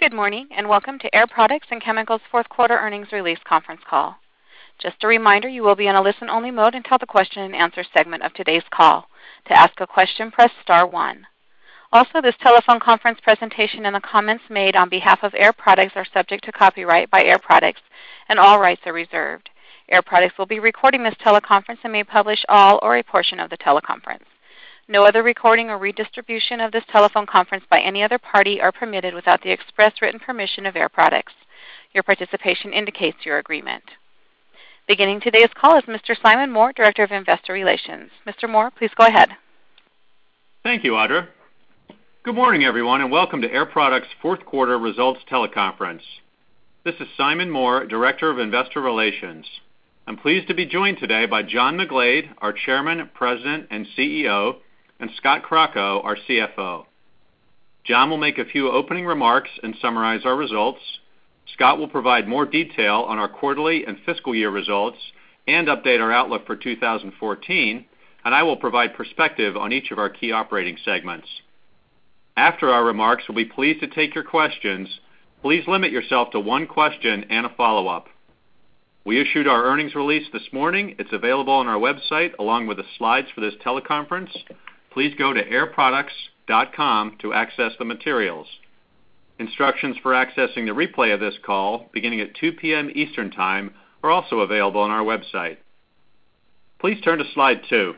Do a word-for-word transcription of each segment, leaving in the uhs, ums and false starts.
Good morning, and welcome to Air Products and Chemicals fourth quarter earnings release conference call. Just a reminder, you will be in a listen-only mode until the question and answer segment of today's call. To ask a question, press star one. Also, this telephone conference presentation and the comments made on behalf of Air Products are subject to copyright by Air Products, and all rights are reserved. Air Products will be recording this teleconference and may publish all or a portion of the teleconference. No other recording or redistribution of this telephone conference by any other party are permitted without the express written permission of Air Products. Your participation indicates your agreement. Beginning today's call is Mister Simon Moore, Director of Investor Relations. Mister Moore, please go ahead. Thank you, Audra. Good morning, everyone, and welcome to Air Products' fourth quarter results teleconference. This is Simon Moore, Director of Investor Relations. I'm pleased to be joined today by John McGlade, our Chairman, President, and C E O, and Scott Crocco, our C F O. John will make a few opening remarks and summarize our results. Scott will provide more detail on our quarterly and fiscal year results and update our outlook for two thousand fourteen, and I will provide perspective on each of our key operating segments. After our remarks, we'll be pleased to take your questions. Please limit yourself to one question and a follow-up. We issued our earnings release this morning. It's available on our website along with the slides for this teleconference. Please go to air products dot com to access the materials. Instructions for accessing the replay of this call, beginning at two p.m. Eastern Time, are also available on our website. Please turn to slide two.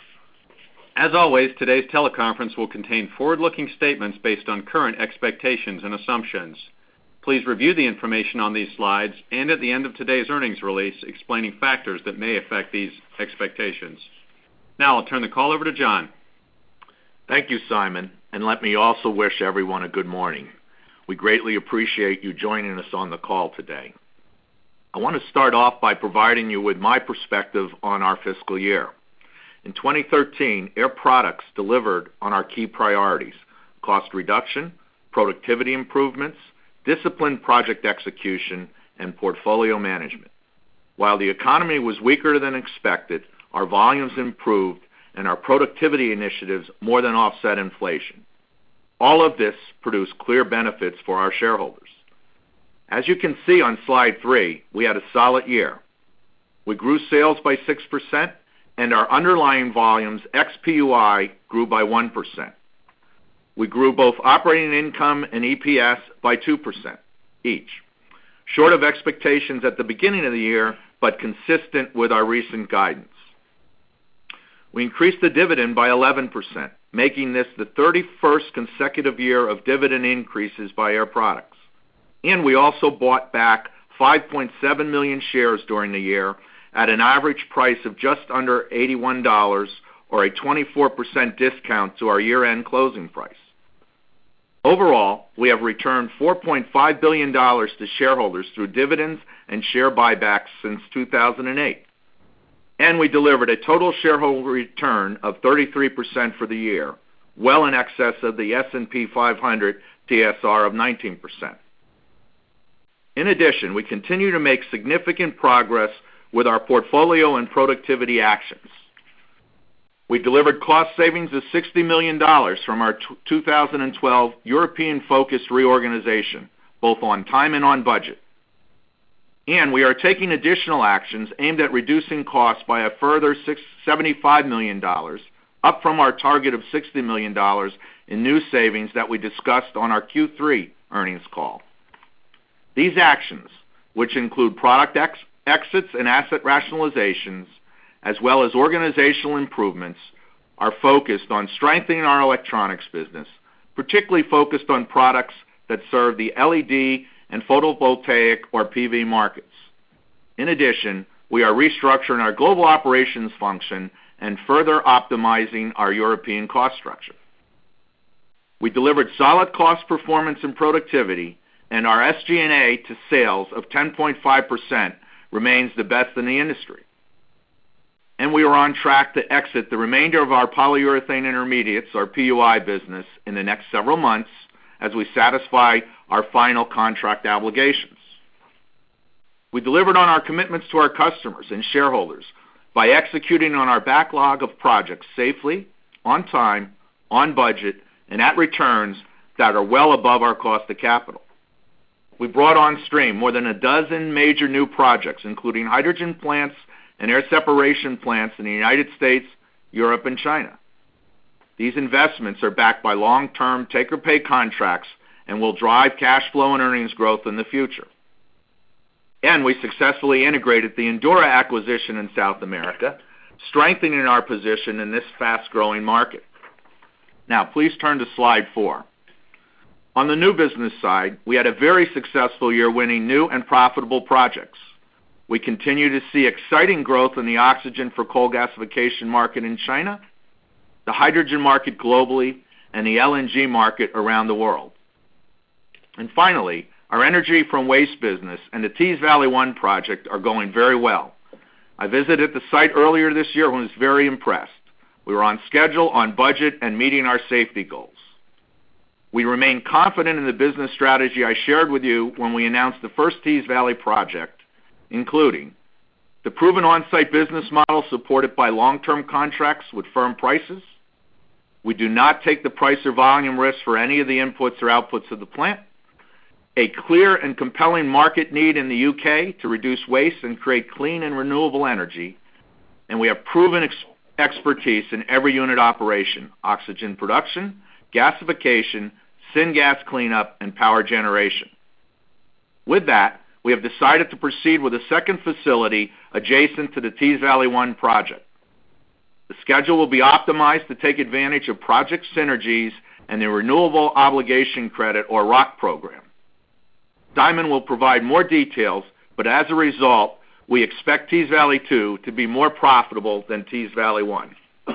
As always, today's teleconference will contain forward-looking statements based on current expectations and assumptions. Please review the information on these slides and at the end of today's earnings release explaining factors that may affect these expectations. Now I'll turn the call over to John. Thank you, Simon, and let me also wish everyone a good morning. We greatly appreciate you joining us on the call today. I want to start off by providing you with my perspective on our fiscal year. In twenty thirteen, Air Products delivered on our key priorities: cost reduction, productivity improvements, disciplined project execution, and portfolio management. While the economy was weaker than expected, our volumes improved and our productivity initiatives more than offset inflation. All of this produced clear benefits for our shareholders. As you can see on slide three, we had a solid year. We grew sales by six percent, and our underlying volumes, ex P U I, grew by one percent. We grew both operating income and E P S by two percent each, short of expectations at the beginning of the year, but consistent with our recent guidance. We increased the dividend by eleven percent, making this the thirty-first consecutive year of dividend increases by Air Products. And we also bought back five point seven million shares during the year at an average price of just under eighty-one dollars, or a twenty-four percent discount to our year-end closing price. Overall, we have returned four point five billion dollars to shareholders through dividends and share buybacks since two thousand eight. And we delivered a total shareholder return of thirty-three percent for the year, well in excess of the S and P five hundred T S R of nineteen percent. In addition, we continue to make significant progress with our portfolio and productivity actions. We delivered cost savings of sixty million dollars from our two thousand twelve European-focused reorganization, both on time and on budget. And we are taking additional actions aimed at reducing costs by a further seventy-five million dollars, up from our target of sixty million dollars in new savings that we discussed on our Q three earnings call. These actions, which include product ex- exits and asset rationalizations, as well as organizational improvements, are focused on strengthening our electronics business, particularly focused on products that serve the L E D and photovoltaic or P V markets. In addition, we are restructuring our global operations function and further optimizing our European cost structure. We delivered solid cost performance and productivity, and our S G and A to sales of ten point five percent remains the best in the industry. And we are on track to exit the remainder of our polyurethane intermediates, or P U I business, in the next several months as we satisfy our final contract obligations. We delivered on our commitments to our customers and shareholders by executing on our backlog of projects safely, on time, on budget, and at returns that are well above our cost of capital. we brought on stream more than a dozen major new projects, including hydrogen plants and air separation plants in the United States, Europe, and China. These investments are backed by long-term take-or-pay contracts and will drive cash flow and earnings growth in the future. And we successfully integrated the Endura acquisition in South America, strengthening our position in this fast-growing market. Now, please turn to slide four. On the new business side, we had a very successful year winning new and profitable projects. We continue to see exciting growth in the oxygen for coal gasification market in China, the hydrogen market globally, and the L N G market around the world. And finally, our energy from waste business and the Tees Valley One project are going very well. I visited the site earlier this year and was very impressed. We were on schedule, on budget, and meeting our safety goals. We remain confident in the business strategy I shared with you when we announced the first Tees Valley project, including the proven on-site business model supported by long-term contracts with firm prices. We do not take the price or volume risk for any of the inputs or outputs of the plant. A clear and compelling market need in the U K to reduce waste and create clean and renewable energy. And we have proven ex- expertise in every unit operation: oxygen production, gasification, syngas cleanup, and power generation. With that, we have decided to proceed with a second facility adjacent to the Tees Valley One project. The schedule will be optimized to take advantage of project synergies and the Renewable Obligation Credit, or R O C program. Simon will provide more details, but as a result, we expect Tees Valley Two to be more profitable than Tees Valley One.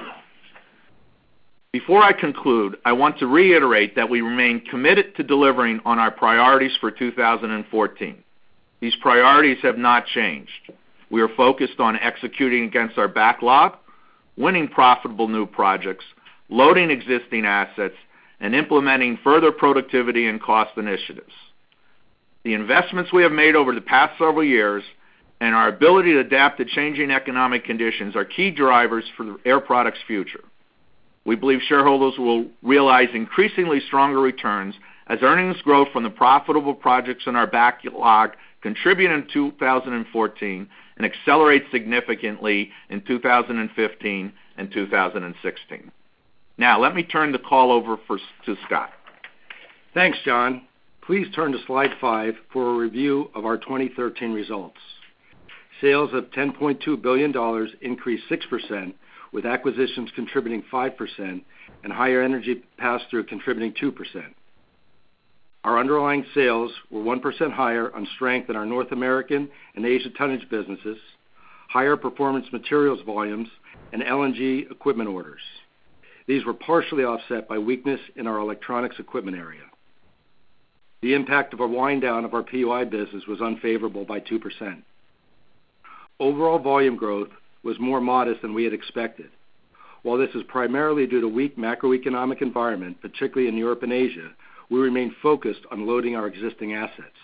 Before I conclude, I want to reiterate that we remain committed to delivering on our priorities for two thousand fourteen. These priorities have not changed. We are focused on executing against our backlog, winning profitable new projects, loading existing assets, and implementing further productivity and cost initiatives. The investments we have made over the past several years and our ability to adapt to changing economic conditions are key drivers for Air Products' future. We believe shareholders will realize increasingly stronger returns as earnings grow from the profitable projects in our backlog, contribute in two thousand fourteen, and accelerate significantly in two thousand fifteen and two thousand sixteen. Now, let me turn the call over for, to Scott. Thanks, John. Please turn to slide five for a review of our twenty thirteen results. Sales of ten point two billion dollars increased six percent, with acquisitions contributing five percent and higher energy pass-through contributing two percent. Our underlying sales were one percent higher on strength in our North American and Asia tonnage businesses, higher performance materials volumes, and L N G equipment orders. These were partially offset by weakness in our electronics equipment area. The impact of a wind down of our P U I business was unfavorable by two percent. Overall volume growth was more modest than we had expected. While this is primarily due to weak macroeconomic environment, particularly in Europe and Asia, we remain focused on loading our existing assets.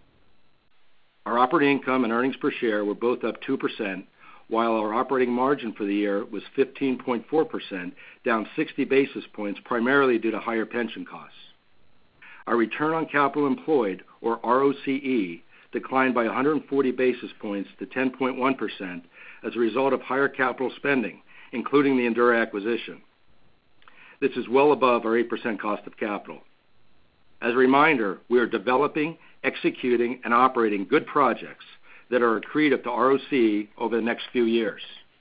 Our operating income and earnings per share were both up two percent, while our operating margin for the year was fifteen point four percent, down sixty basis points, primarily due to higher pension costs. Our return on capital employed, or R O C E, declined by one hundred forty basis points to ten point one percent as a result of higher capital spending, including the Endura acquisition. This is well above our eight percent cost of capital. As a reminder, we are developing, executing, and operating good projects that are accretive to R O C E over the next few years.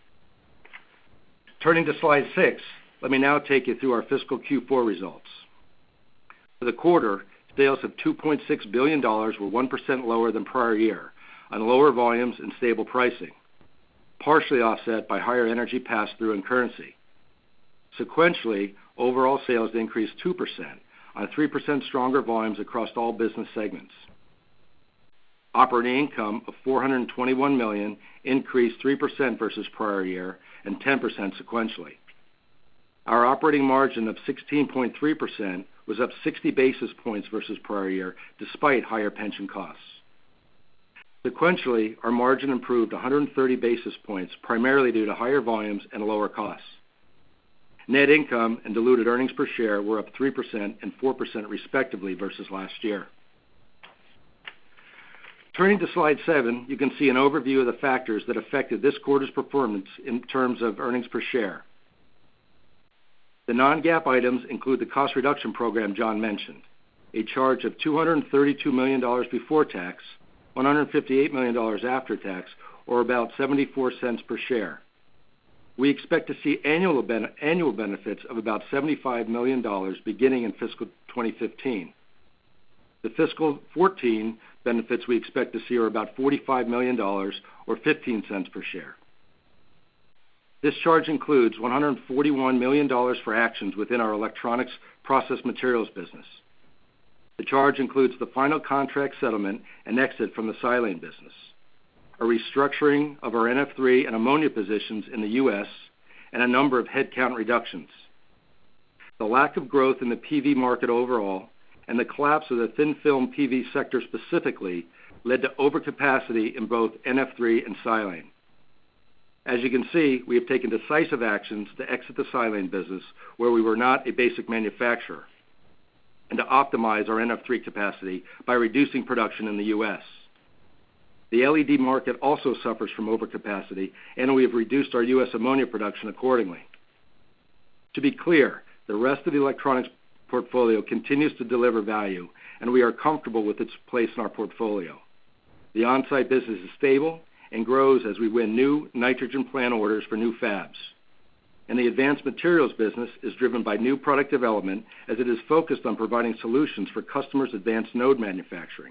Turning to slide six, let me now take you through our fiscal Q four results. For the quarter, sales of two point six billion dollars were one percent lower than prior year on lower volumes and stable pricing, partially offset by higher energy pass-through and currency. Sequentially, overall sales increased two percent on three percent stronger volumes across all business segments. Operating income of four hundred twenty-one million dollars increased three percent versus prior year and ten percent sequentially. Our operating margin of sixteen point three percent was up sixty basis points versus prior year, despite higher pension costs. Sequentially, our margin improved one hundred thirty basis points, primarily due to higher volumes and lower costs. Net income and diluted earnings per share were up three percent and four percent respectively versus last year. Turning to slide seven, you can see an overview of the factors that affected this quarter's performance in terms of earnings per share. The non-GAAP items include the cost reduction program John mentioned, a charge of two hundred thirty-two million dollars before tax, one hundred fifty-eight million dollars after tax, or about seventy-four cents per share. We expect to see annual, ben- annual benefits of about seventy-five million dollars beginning in fiscal twenty fifteen. The fiscal fourteen benefits we expect to see are about forty-five million dollars or fifteen cents per share. This charge includes one hundred forty-one million dollars for actions within our electronics process materials business. The charge includes the final contract settlement and exit from the silane business, a restructuring of our N F three and ammonia positions in the U S, and a number of headcount reductions. The lack of growth in the P V market overall and the collapse of the thin film P V sector specifically led to overcapacity in both N F three and silane. As you can see, we have taken decisive actions to exit the silane business where we were not a basic manufacturer, and to optimize our N F three capacity by reducing production in the U S. The L E D market also suffers from overcapacity, and we have reduced our U S ammonia production accordingly. To be clear, the rest of the electronics portfolio continues to deliver value, and we are comfortable with its place in our portfolio. The on-site business is stable and grows as we win new nitrogen plant orders for new fabs. And the advanced materials business is driven by new product development as it is focused on providing solutions for customers' advanced node manufacturing.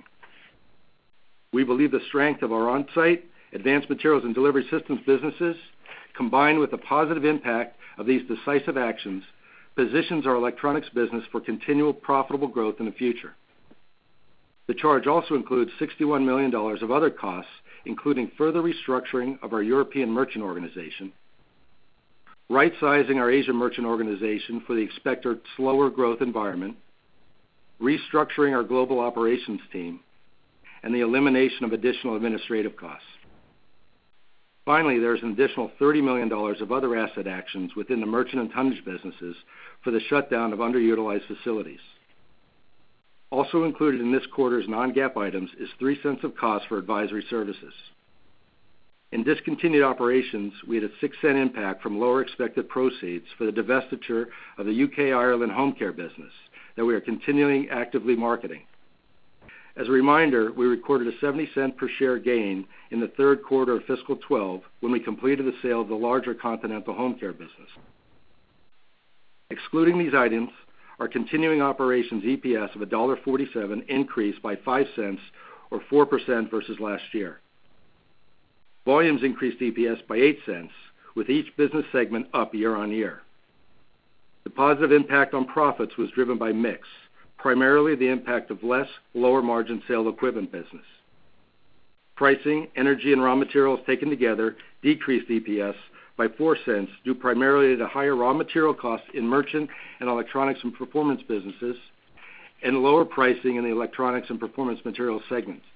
We believe the strength of our on-site, advanced materials and delivery systems businesses, combined with the positive impact of these decisive actions, positions our electronics business for continual profitable growth in the future. The charge also includes sixty-one million dollars of other costs, including further restructuring of our European merchant organization, right-sizing our Asian merchant organization for the expected slower growth environment, restructuring our global operations team, and the elimination of additional administrative costs. Finally, there is an additional thirty million dollars of other asset actions within the merchant and tonnage businesses for the shutdown of underutilized facilities. Also included in this quarter's non-GAAP items is three cents of cost for advisory services. In discontinued operations, we had a six cent impact from lower expected proceeds for the divestiture of the U K Ireland home care business that we are continuing actively marketing. As a reminder, we recorded a seventy cent per share gain in the third quarter of fiscal twelve when we completed the sale of the larger Continental home care business. Excluding these items, our continuing operations E P S of one dollar and forty-seven cents increased by five cents or four percent versus last year. Volumes increased E P S by eight cents, with each business segment up year on year. The positive impact on profits was driven by mix, primarily the impact of less lower margin sale equipment business. Pricing, energy, and raw materials taken together decreased E P S by four cents due primarily to higher raw material costs in merchant and electronics and performance businesses and lower pricing in the electronics and performance materials segments.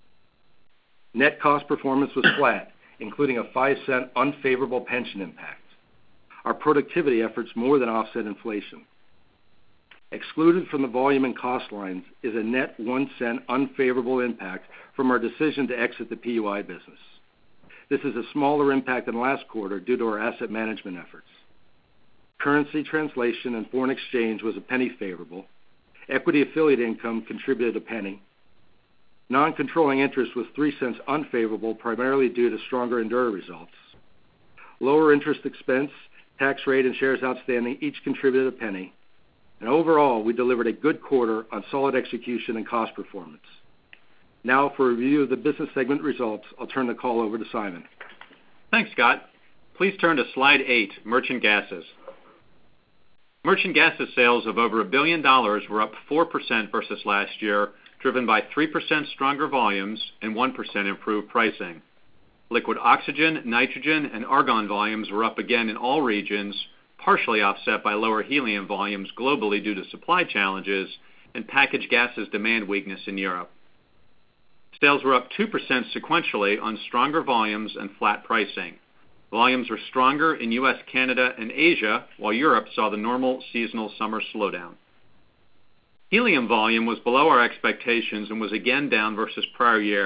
Net cost performance was flat, including a five cent unfavorable pension impact. Our productivity efforts more than offset inflation. Excluded from the volume and cost lines is a net one cent unfavorable impact from our decision to exit the P U I business. This is a smaller impact than last quarter due to our asset management efforts. Currency translation and foreign exchange was a penny favorable. Equity affiliate income contributed a penny. Non-controlling interest was three cents unfavorable, primarily due to stronger Endura results. Lower interest expense, tax rate, and shares outstanding each contributed a penny. And overall, we delivered a good quarter on solid execution and cost performance. Now, for a review of the business segment results, I'll turn the call over to Simon. Thanks, Scott. Please turn to slide eight, Merchant Gases. Merchant Gases sales of over a billion dollars were up four percent versus last year, driven by three percent stronger volumes and one percent improved pricing. Liquid oxygen, nitrogen, and argon volumes were up again in all regions, partially offset by lower helium volumes globally due to supply challenges and packaged gases demand weakness in Europe. Sales were up two percent sequentially on stronger volumes and flat pricing. Volumes were stronger in U S, Canada, and Asia, while Europe saw the normal seasonal summer slowdown. Helium volume was below our expectations and was again down versus prior year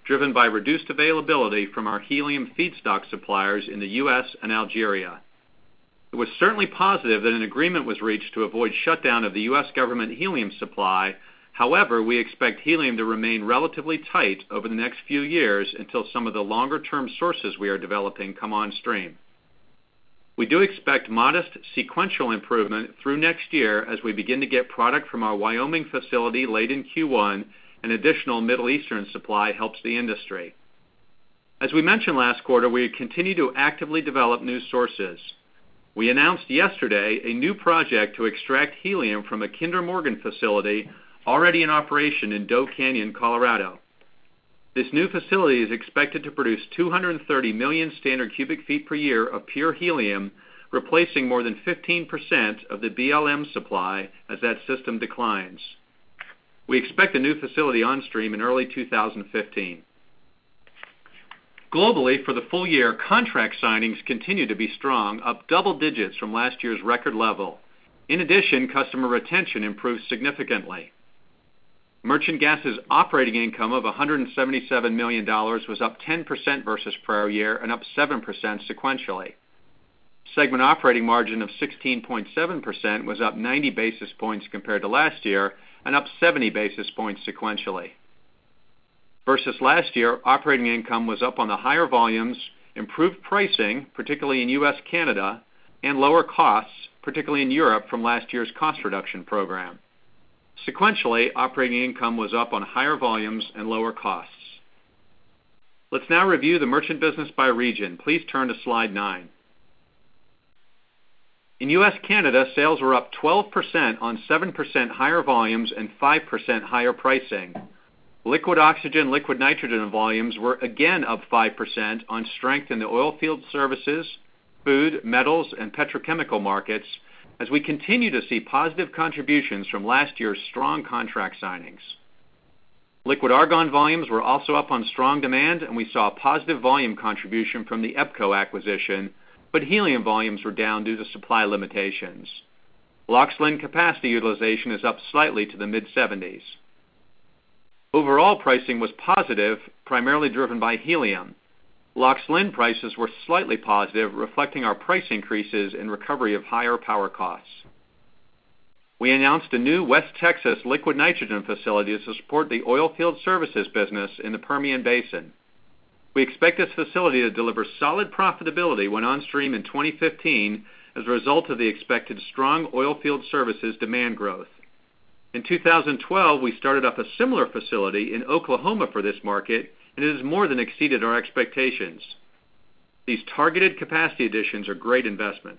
driven by reduced availability from our helium feedstock suppliers in the U S and Algeria. It was certainly positive that an agreement was reached to avoid shutdown of the U S government helium supply. However, we expect helium to remain relatively tight over the next few years until some of the longer-term sources we are developing come on stream. We do expect modest sequential improvement through next year as we begin to get product from our Wyoming facility late in Q one, and additional Middle Eastern supply helps the industry. As we mentioned last quarter, we continue to actively develop new sources. We announced yesterday a new project to extract helium from a Kinder Morgan facility already in operation in Doe Canyon, Colorado. This new facility is expected to produce two hundred thirty million standard cubic feet per year of pure helium, replacing more than fifteen percent of the B L M supply as that system declines. We expect the new facility on stream in early two thousand fifteen. Globally, for the full year, contract signings continue to be strong, up double digits from last year's record level. In addition, customer retention improved significantly. Merchant Gas's operating income of one hundred seventy-seven million dollars was up ten percent versus prior year and up seven percent sequentially. Segment operating margin of sixteen point seven percent was up ninety basis points compared to last year and up seventy basis points sequentially. Versus last year, operating income was up on the higher volumes, improved pricing, particularly in U S Canada, and lower costs, particularly in Europe from last year's cost reduction program. Sequentially, operating income was up on higher volumes and lower costs. Let's now review the merchant business by region. Please turn to slide nine. In U S Canada, sales were up twelve percent on seven percent higher volumes and five percent higher pricing. Liquid oxygen, liquid nitrogen volumes were again up five percent on strength in the oil field services, food, metals, and petrochemical markets, as we continue to see positive contributions from last year's strong contract signings. Liquid argon volumes were also up on strong demand, and we saw a positive volume contribution from the EPCO acquisition, but helium volumes were down due to supply limitations. LOX/LIN capacity utilization is up slightly to the mid seventies. Overall pricing was positive, primarily driven by helium. LOX/LIN prices were slightly positive, reflecting our price increases in recovery of higher power costs. We announced a new West Texas liquid nitrogen facility to support the oil field services business in the Permian Basin. We expect this facility to deliver solid profitability when on stream in twenty fifteen as a result of the expected strong oil field services demand growth. In two thousand twelve, we started up a similar facility in Oklahoma for this market, and it has more than exceeded our expectations. These targeted capacity additions are great investments.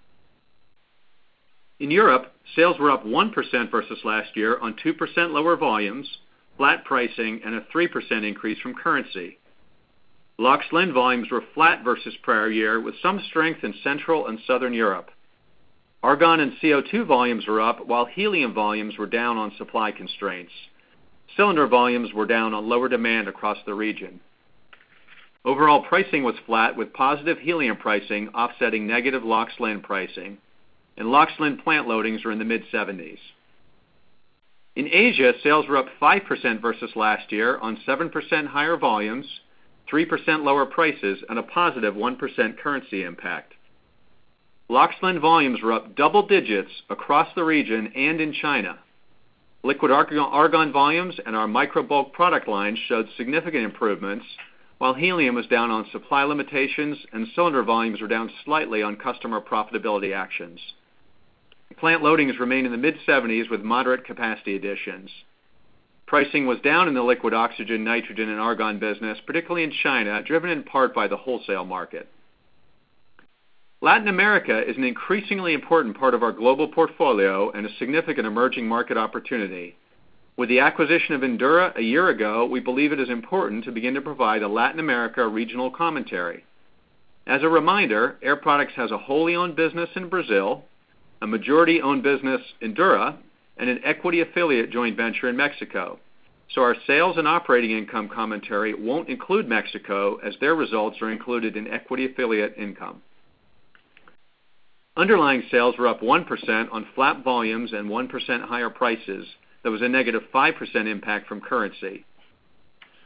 In Europe, sales were up one percent versus last year on two percent lower volumes, flat pricing, and a three percent increase from currency. LOX/LIN volumes were flat versus prior year, with some strength in Central and Southern Europe. Argon and C O two volumes were up, while helium volumes were down on supply constraints. Cylinder volumes were down on lower demand across the region. Overall pricing was flat, with positive helium pricing offsetting negative LOX/LIN pricing, and LOX/LIN plant loadings are in the mid seventies. In Asia, sales were up five percent versus last year on seven percent higher volumes, three percent lower prices, and a positive one percent currency impact. LOX/LIN volumes were up double digits across the region and in China. Liquid argon volumes and our microbulk product lines showed significant improvements, while helium was down on supply limitations and cylinder volumes were down slightly on customer profitability actions. Plant loadings remain in the mid seventies with moderate capacity additions. Pricing was down in the liquid oxygen, nitrogen, and argon business, particularly in China, driven in part by the wholesale market. Latin America is an increasingly important part of our global portfolio and a significant emerging market opportunity. With the acquisition of Endura a year ago, we believe it is important to begin to provide a Latin America regional commentary. As a reminder, Air Products has a wholly owned business in Brazil, a majority-owned business, Endura, and an equity affiliate joint venture in Mexico. So our sales and operating income commentary won't include Mexico, as their results are included in equity affiliate income. Underlying sales were up one percent on flat volumes and one percent higher prices. There was a negative five percent impact from currency.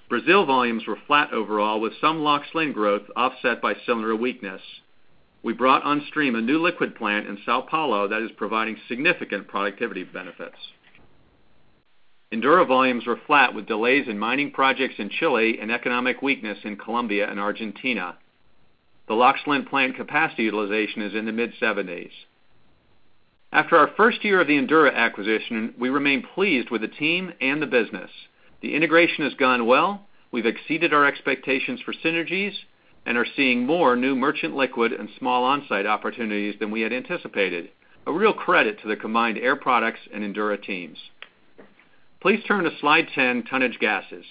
Brazil volumes were flat overall, with some LOX/LIN growth offset by cylinder weakness. We brought on stream a new liquid plant in Sao Paulo that is providing significant productivity benefits. Endura volumes were flat, with delays in mining projects in Chile and economic weakness in Colombia and Argentina. The LOX/LIN plant capacity utilization is in the mid seventies. After our first year of the Endura acquisition, we remain pleased with the team and the business. The integration has gone well, we've exceeded our expectations for synergies, and are seeing more new merchant liquid and small on-site opportunities than we had anticipated. A real credit to the combined Air Products and Endura teams. Please turn to slide ten, Tonnage Gases.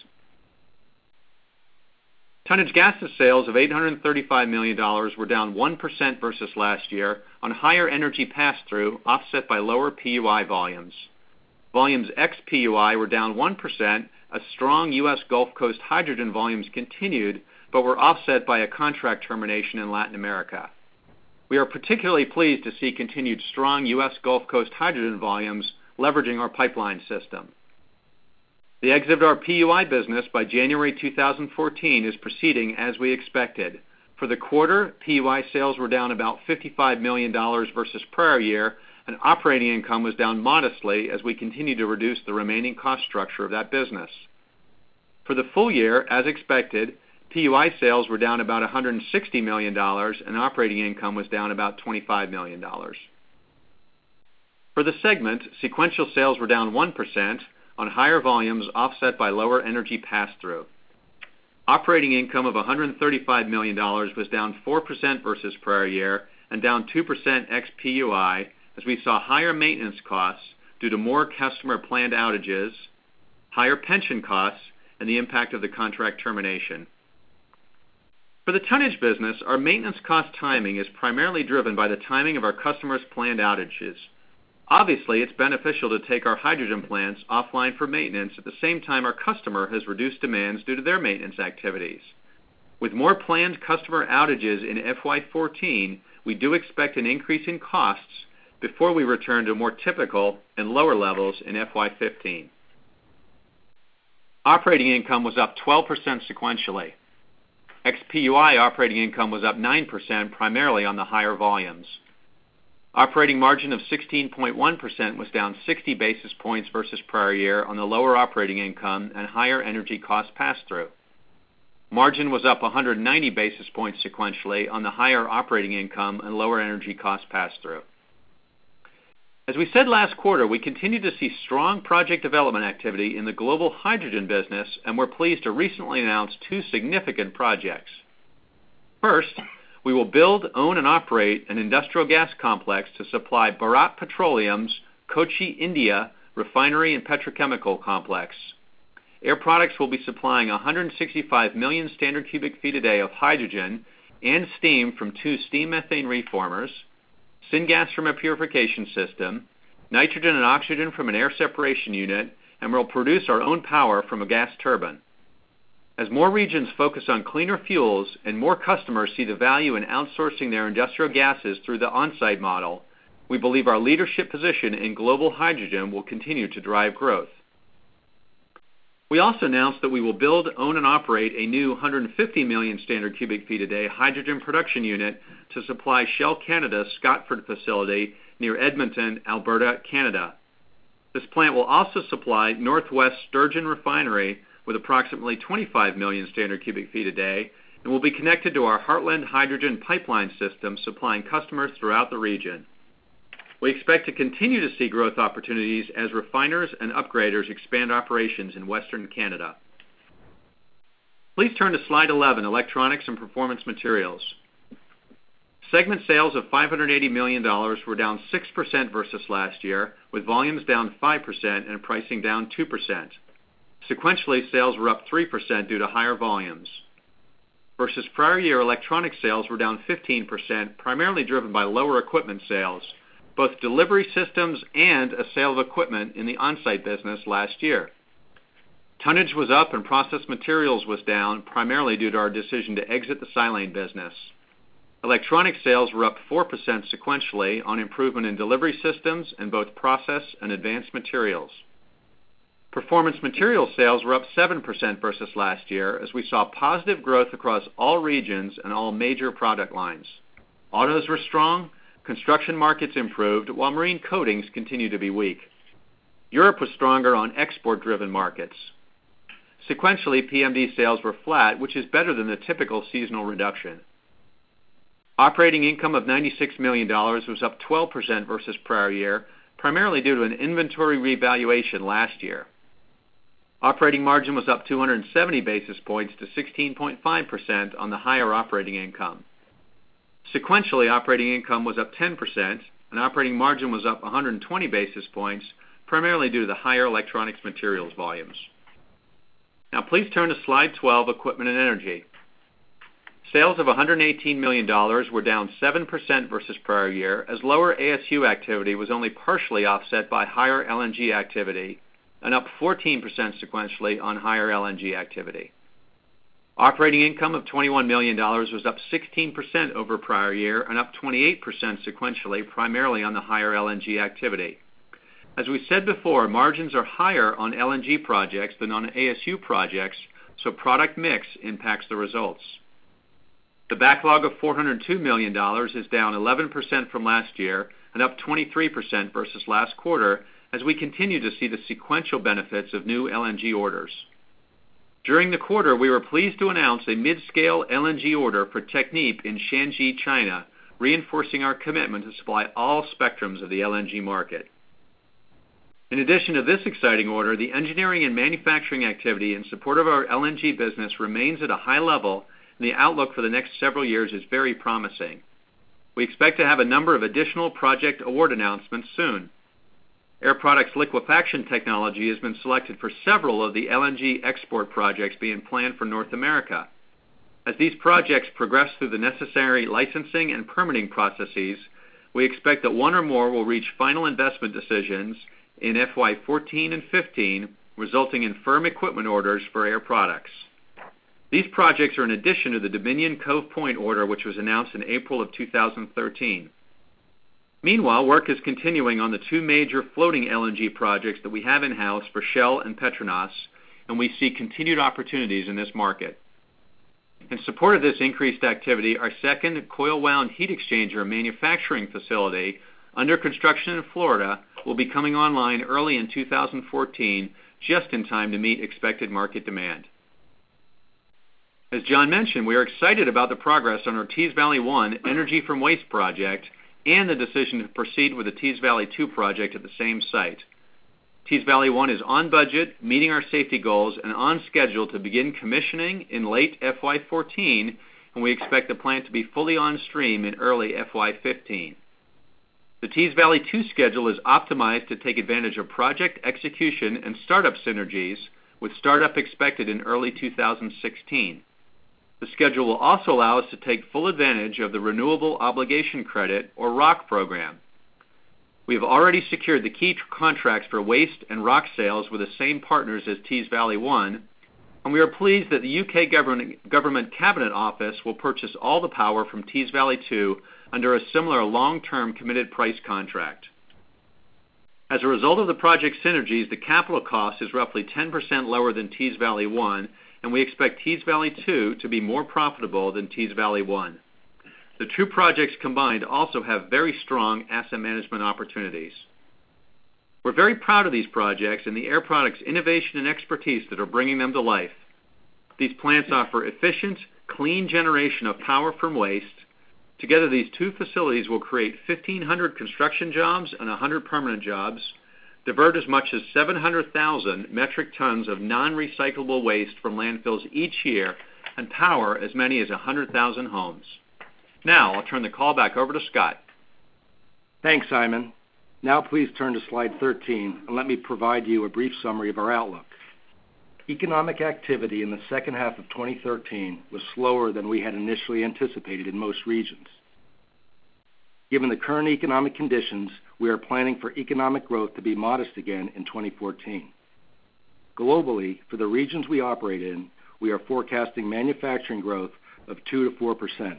Tonnage Gases sales of eight hundred thirty-five million dollars were down one percent versus last year on higher energy pass-through, offset by lower P U I volumes. Volumes ex-P U I were down one percent as strong U S Gulf Coast hydrogen volumes continued, but were offset by a contract termination in Latin America. We are particularly pleased to see continued strong U S Gulf Coast hydrogen volumes leveraging our pipeline system. The exit of our P U I business by January two thousand fourteen is proceeding as we expected. For the quarter, P U I sales were down about fifty-five million dollars versus prior year, and operating income was down modestly as we continue to reduce the remaining cost structure of that business. For the full year, as expected, P U I sales were down about one hundred sixty million dollars, and operating income was down about twenty-five million dollars. For the segment, sequential sales were down one percent on higher volumes offset by lower energy pass-through. Operating income of one hundred thirty-five million dollars was down four percent versus prior year and down two percent ex-P U I, as we saw higher maintenance costs due to more customer planned outages, higher pension costs, and the impact of the contract termination. For the tonnage business, our maintenance cost timing is primarily driven by the timing of our customers' planned outages. Obviously, it's beneficial to take our hydrogen plants offline for maintenance at the same time our customer has reduced demands due to their maintenance activities. With more planned customer outages in F Y fourteen, we do expect an increase in costs before we return to more typical and lower levels in F Y fifteen. Operating income was up twelve percent sequentially. Ex-P U I operating income was up nine percent, primarily on the higher volumes. Operating margin of sixteen point one percent was down sixty basis points versus prior year on the lower operating income and higher energy cost pass-through. Margin was up one hundred ninety basis points sequentially on the higher operating income and lower energy cost pass-through. As we said last quarter, we continue to see strong project development activity in the global hydrogen business, and we're pleased to recently announce two significant projects. First, we will build, own, and operate an industrial gas complex to supply Bharat Petroleum's Kochi, India refinery and petrochemical complex. Air Products will be supplying one hundred sixty-five million standard cubic feet a day of hydrogen and steam from two steam methane reformers, syngas from a purification system, nitrogen and oxygen from an air separation unit, and will produce our own power from a gas turbine. As more regions focus on cleaner fuels and more customers see the value in outsourcing their industrial gases through the on-site model, we believe our leadership position in global hydrogen will continue to drive growth. We also announced that we will build, own, and operate a new one hundred fifty million standard cubic feet a day hydrogen production unit to supply Shell Canada's Scotford facility near Edmonton, Alberta, Canada. This plant will also supply Northwest Sturgeon Refinery with approximately twenty-five million standard cubic feet a day, and will be connected to our Heartland hydrogen pipeline system supplying customers throughout the region. We expect to continue to see growth opportunities as refiners and upgraders expand operations in Western Canada. Please turn to slide eleven, Electronics and Performance Materials. Segment sales of five hundred eighty million dollars were down six percent versus last year, with volumes down five percent and pricing down two percent. Sequentially, sales were up three percent due to higher volumes. Versus prior year, electronic sales were down fifteen percent, primarily driven by lower equipment sales, both delivery systems and a sale of equipment in the on-site business last year. Tonnage was up and process materials was down, primarily due to our decision to exit the silane business. Electronic sales were up four percent sequentially on improvement in delivery systems in both process and advanced materials. Performance Materials sales were up seven percent versus last year as we saw positive growth across all regions and all major product lines. Autos were strong, construction markets improved, while marine coatings continued to be weak. Europe was stronger on export-driven markets. Sequentially, P M D sales were flat, which is better than the typical seasonal reduction. Operating income of ninety-six million dollars was up twelve percent versus prior year, primarily due to an inventory revaluation last year. Operating margin was up two hundred seventy basis points to sixteen point five percent on the higher operating income. Sequentially, operating income was up ten percent, and operating margin was up one hundred twenty basis points, primarily due to the higher electronics materials volumes. Now please turn to slide twelve, Equipment and Energy. Sales of one hundred eighteen million dollars were down seven percent versus prior year, as lower A S U activity was only partially offset by higher L N G activity, and up fourteen percent sequentially on higher L N G activity. Operating income of twenty-one million dollars was up sixteen percent over prior year and up twenty-eight percent sequentially, primarily on the higher L N G activity. As we said before, margins are higher on L N G projects than on A S U projects, so product mix impacts the results. The backlog of four hundred two million dollars is down eleven percent from last year and up twenty-three percent versus last quarter as we continue to see the sequential benefits of new L N G orders. During the quarter, we were pleased to announce a mid-scale L N G order for Technip in Shanxi, China, reinforcing our commitment to supply all spectrums of the L N G market. In addition to this exciting order, the engineering and manufacturing activity in support of our L N G business remains at a high level, and the outlook for the next several years is very promising. We expect to have a number of additional project award announcements soon. Air Products liquefaction technology has been selected for several of the L N G export projects being planned for North America. As these projects progress through the necessary licensing and permitting processes, we expect that one or more will reach final investment decisions in F Y fourteen and fifteen, resulting in firm equipment orders for Air Products. These projects are in addition to the Dominion Cove Point order, which was announced in April of two thousand thirteen. Meanwhile, work is continuing on the two major floating L N G projects that we have in-house for Shell and Petronas, and we see continued opportunities in this market. In support of this increased activity, our second coil-wound heat exchanger manufacturing facility, under construction in Florida, will be coming online early in two thousand fourteen, just in time to meet expected market demand. As John mentioned, we are excited about the progress on our Tees Valley one Energy from Waste project and the decision to proceed with the Tees Valley two project at the same site. Tees Valley one is on budget, meeting our safety goals, and on schedule to begin commissioning in late F Y fourteen, and we expect the plant to be fully on stream in early F Y fifteen. The Tees Valley two schedule is optimized to take advantage of project execution and startup synergies, with startup expected in early two thousand sixteen. The schedule will also allow us to take full advantage of the Renewable Obligation Credit, or R O C program. We have already secured the key contracts for waste and rock sales with the same partners as Tees Valley one, and we are pleased that the U K government, government Cabinet Office will purchase all the power from Tees Valley two under a similar long-term committed price contract. As a result of the project synergies, the capital cost is roughly ten percent lower than Tees Valley one, and we expect Tees Valley two to be more profitable than Tees Valley one. The two projects combined also have very strong asset management opportunities. We're very proud of these projects and the Air Products innovation and expertise that are bringing them to life. These plants offer efficient, clean generation of power from waste. Together, these two facilities will create fifteen hundred construction jobs and one hundred permanent jobs, divert as much as seven hundred thousand metric tons of non-recyclable waste from landfills each year, and power as many as one hundred thousand homes. Now, I'll turn the call back over to Scott. Thanks, Simon. Now please turn to slide thirteen, and let me provide you a brief summary of our outlook. Economic activity in the second half of twenty thirteen was slower than we had initially anticipated in most regions. Given the current economic conditions, we are planning for economic growth to be modest again in twenty fourteen. Globally, for the regions we operate in, we are forecasting manufacturing growth of two to four percent.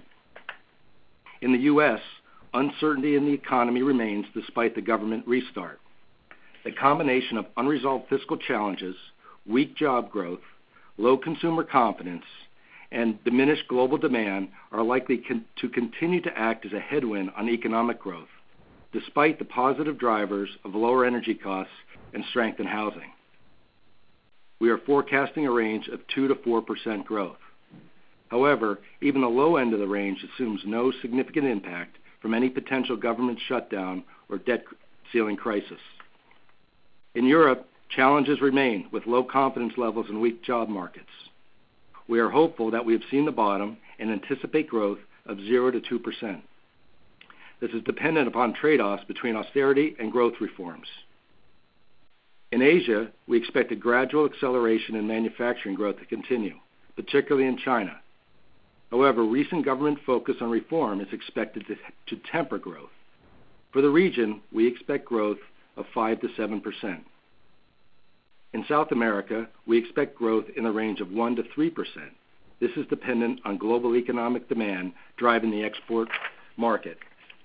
In the U S, uncertainty in the economy remains despite the government restart. The combination of unresolved fiscal challenges, weak job growth, low consumer confidence, and diminished global demand are likely con- to continue to act as a headwind on economic growth, despite the positive drivers of lower energy costs and strength in housing. We are forecasting a range of two to four percent growth. However, even the low end of the range assumes no significant impact from any potential government shutdown or debt ceiling crisis. In Europe, challenges remain with low confidence levels and weak job markets. We are hopeful that we have seen the bottom and anticipate growth of zero to two percent. This is dependent upon trade-offs between austerity and growth reforms. In Asia, we expect a gradual acceleration in manufacturing growth to continue, particularly in China. However, recent government focus on reform is expected to, to temper growth. For the region, we expect growth of five to seven percent. In South America, we expect growth in the range of one to three percent. This is dependent on global economic demand driving the export market.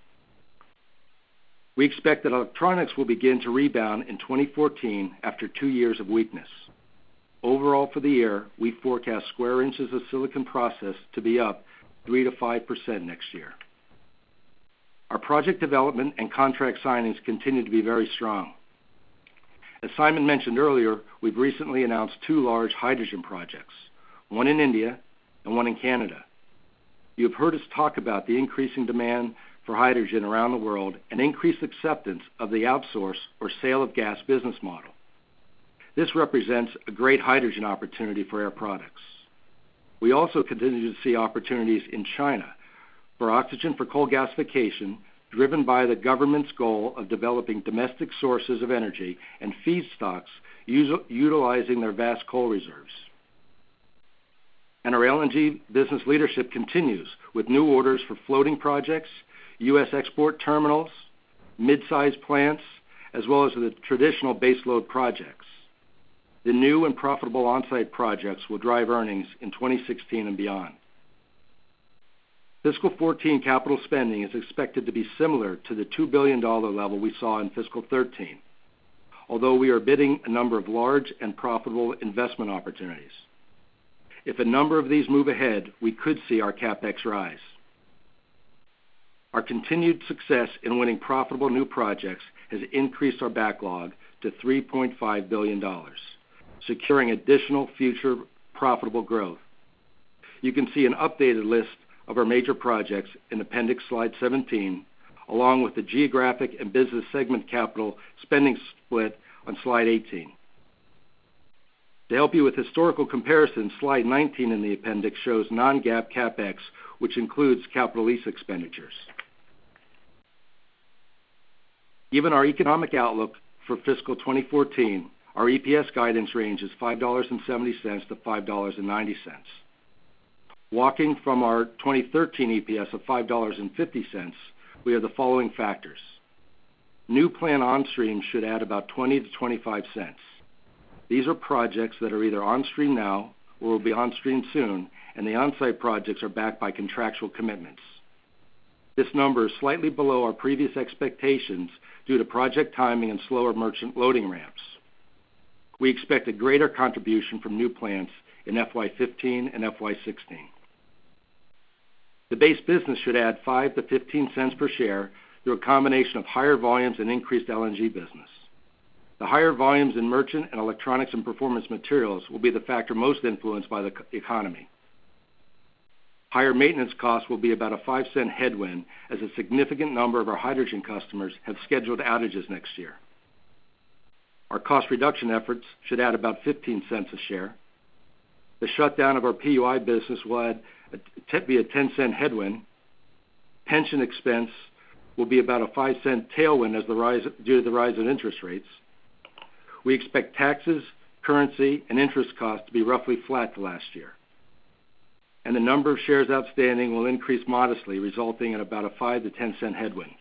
We expect that electronics will begin to rebound in twenty fourteen after two years of weakness. Overall for the year, we forecast square inches of silicon processed to be up three to five percent next year. Our project development and contract signings continue to be very strong. As Simon mentioned earlier, we've recently announced two large hydrogen projects, one in India and one in Canada. You have heard us talk about the increasing demand for hydrogen around the world and increased acceptance of the outsource or sale of gas business model. This represents a great hydrogen opportunity for Air Products. We also continue to see opportunities in China for oxygen for coal gasification, driven by the government's goal of developing domestic sources of energy and feedstocks us- utilizing their vast coal reserves. And our L N G business leadership continues with new orders for floating projects, U S export terminals, mid-sized plants, as well as the traditional baseload projects. The new and profitable on-site projects will drive earnings in twenty sixteen and beyond. Fiscal fourteen capital spending is expected to be similar to the two billion dollars level we saw in fiscal thirteen, although we are bidding a number of large and profitable investment opportunities. If a number of these move ahead, we could see our CapEx rise. Our continued success in winning profitable new projects has increased our backlog to three point five billion dollars, securing additional future profitable growth. You can see an updated list of our major projects in appendix slide seventeen, along with the geographic and business segment capital spending split on slide eighteen. To help you with historical comparisons, slide nineteen in the appendix shows non-GAAP CapEx, which includes capital lease expenditures. Given our economic outlook for fiscal twenty fourteen, our E P S guidance range is five dollars and seventy cents to five dollars and ninety cents. Walking from our twenty thirteen E P S of five dollars and fifty cents, we have the following factors. New plant on-stream should add about twenty to twenty-five cents. These are projects that are either on-stream now or will be on-stream soon, and the on-site projects are backed by contractual commitments. This number is slightly below our previous expectations due to project timing and slower merchant loading ramps. We expect a greater contribution from new plants in F Y fifteen and F Y sixteen. The base business should add five to fifteen cents per share through a combination of higher volumes and increased L N G business. The higher volumes in merchant and electronics and performance materials will be the factor most influenced by the economy. Higher maintenance costs will be about a five cent headwind as a significant number of our hydrogen customers have scheduled outages next year. Our cost reduction efforts should add about fifteen cents a share. The shutdown of our P U I business will add a, be a ten cent headwind. Pension expense will be about a five cent tailwind as the rise, due to the rise in interest rates. We expect taxes, currency, and interest costs to be roughly flat to last year. And the number of shares outstanding will increase modestly, resulting in about a five to ten cent headwind.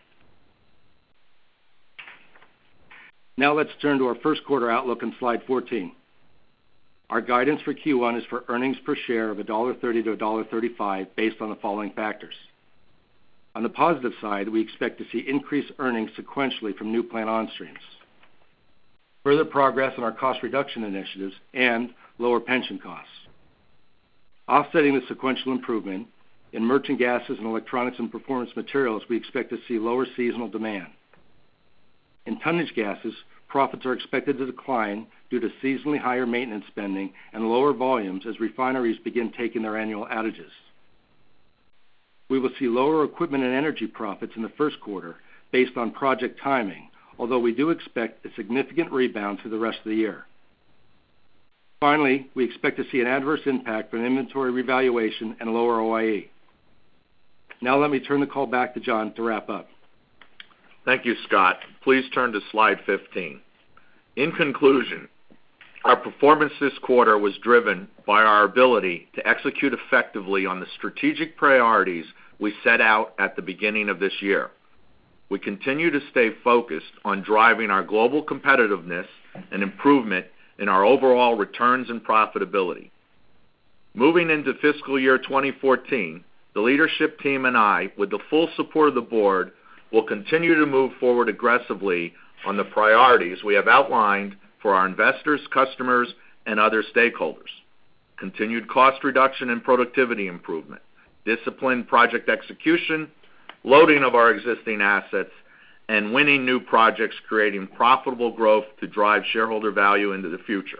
Now let's turn to our first quarter outlook on slide fourteen. Our guidance for Q one is for earnings per share of one dollar thirty to one dollar thirty-five based on the following factors. On the positive side, we expect to see increased earnings sequentially from new plant on-streams. further progress on our cost reduction initiatives, and lower pension costs. Offsetting the sequential improvement, in merchant gases and electronics and performance materials, we expect to see lower seasonal demand. In tonnage gases, profits are expected to decline due to seasonally higher maintenance spending and lower volumes as refineries begin taking their annual outages. We will see lower equipment and energy profits in the first quarter based on project timing, although we do expect a significant rebound through the rest of the year. Finally, we expect to see an adverse impact from inventory revaluation and lower O I E. Now let me turn the call back to John to wrap up. Thank you, Scott. Please turn to slide fifteen. In conclusion, our performance this quarter was driven by our ability to execute effectively on the strategic priorities we set out at the beginning of this year. We continue to stay focused on driving our global competitiveness and improvement in our overall returns and profitability. Moving into fiscal year twenty fourteen, the leadership team and I, with the full support of the board, will continue to move forward aggressively on the priorities we have outlined for our investors, customers, and other stakeholders. Continued cost reduction and productivity improvement, disciplined project execution, loading of our existing assets, and winning new projects, creating profitable growth to drive shareholder value into the future.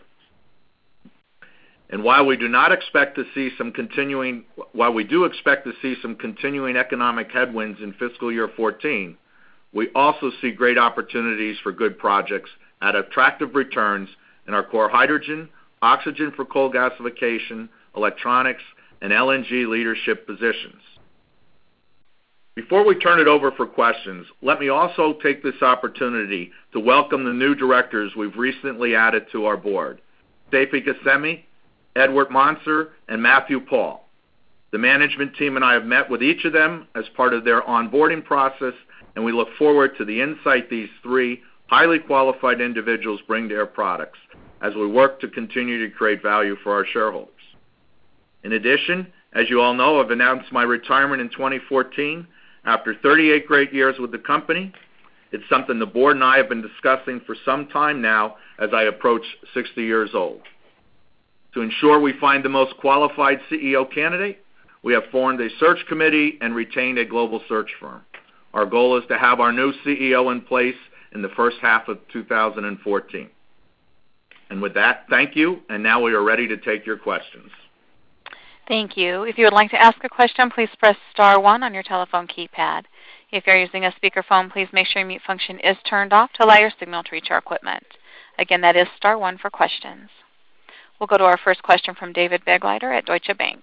And while we do not expect to see some continuing, while we do expect to see some continuing economic headwinds in fiscal year fourteen, we also see great opportunities for good projects at attractive returns in our core hydrogen, oxygen for coal gasification, electronics, and L N G leadership positions. Before we turn it over for questions, let me also take this opportunity to welcome the new directors we've recently added to our board, Seifi Ghasemi, Edward Monser, and Matthew Paul. The management team and I have met with each of them as part of their onboarding process, and we look forward to the insight these three highly qualified individuals bring to Air Products as we work to continue to create value for our shareholders. In addition, as you all know, I've announced my retirement in twenty fourteen after thirty-eight great years with the company. It's something the board and I have been discussing for some time now as I approach sixty years old. To ensure we find the most qualified C E O candidate, we have formed a search committee and retained a global search firm. Our goal is to have our new C E O in place in the first half of two thousand fourteen. And with that, thank you, and now we are ready to take your questions. Thank you. If you would like to ask a question, please press star one on your telephone keypad. If you're using a speakerphone, please make sure your mute function is turned off to allow your signal to reach our equipment. Again, that is star one for questions. We'll go to our first question from David Begleiter at Deutsche Bank.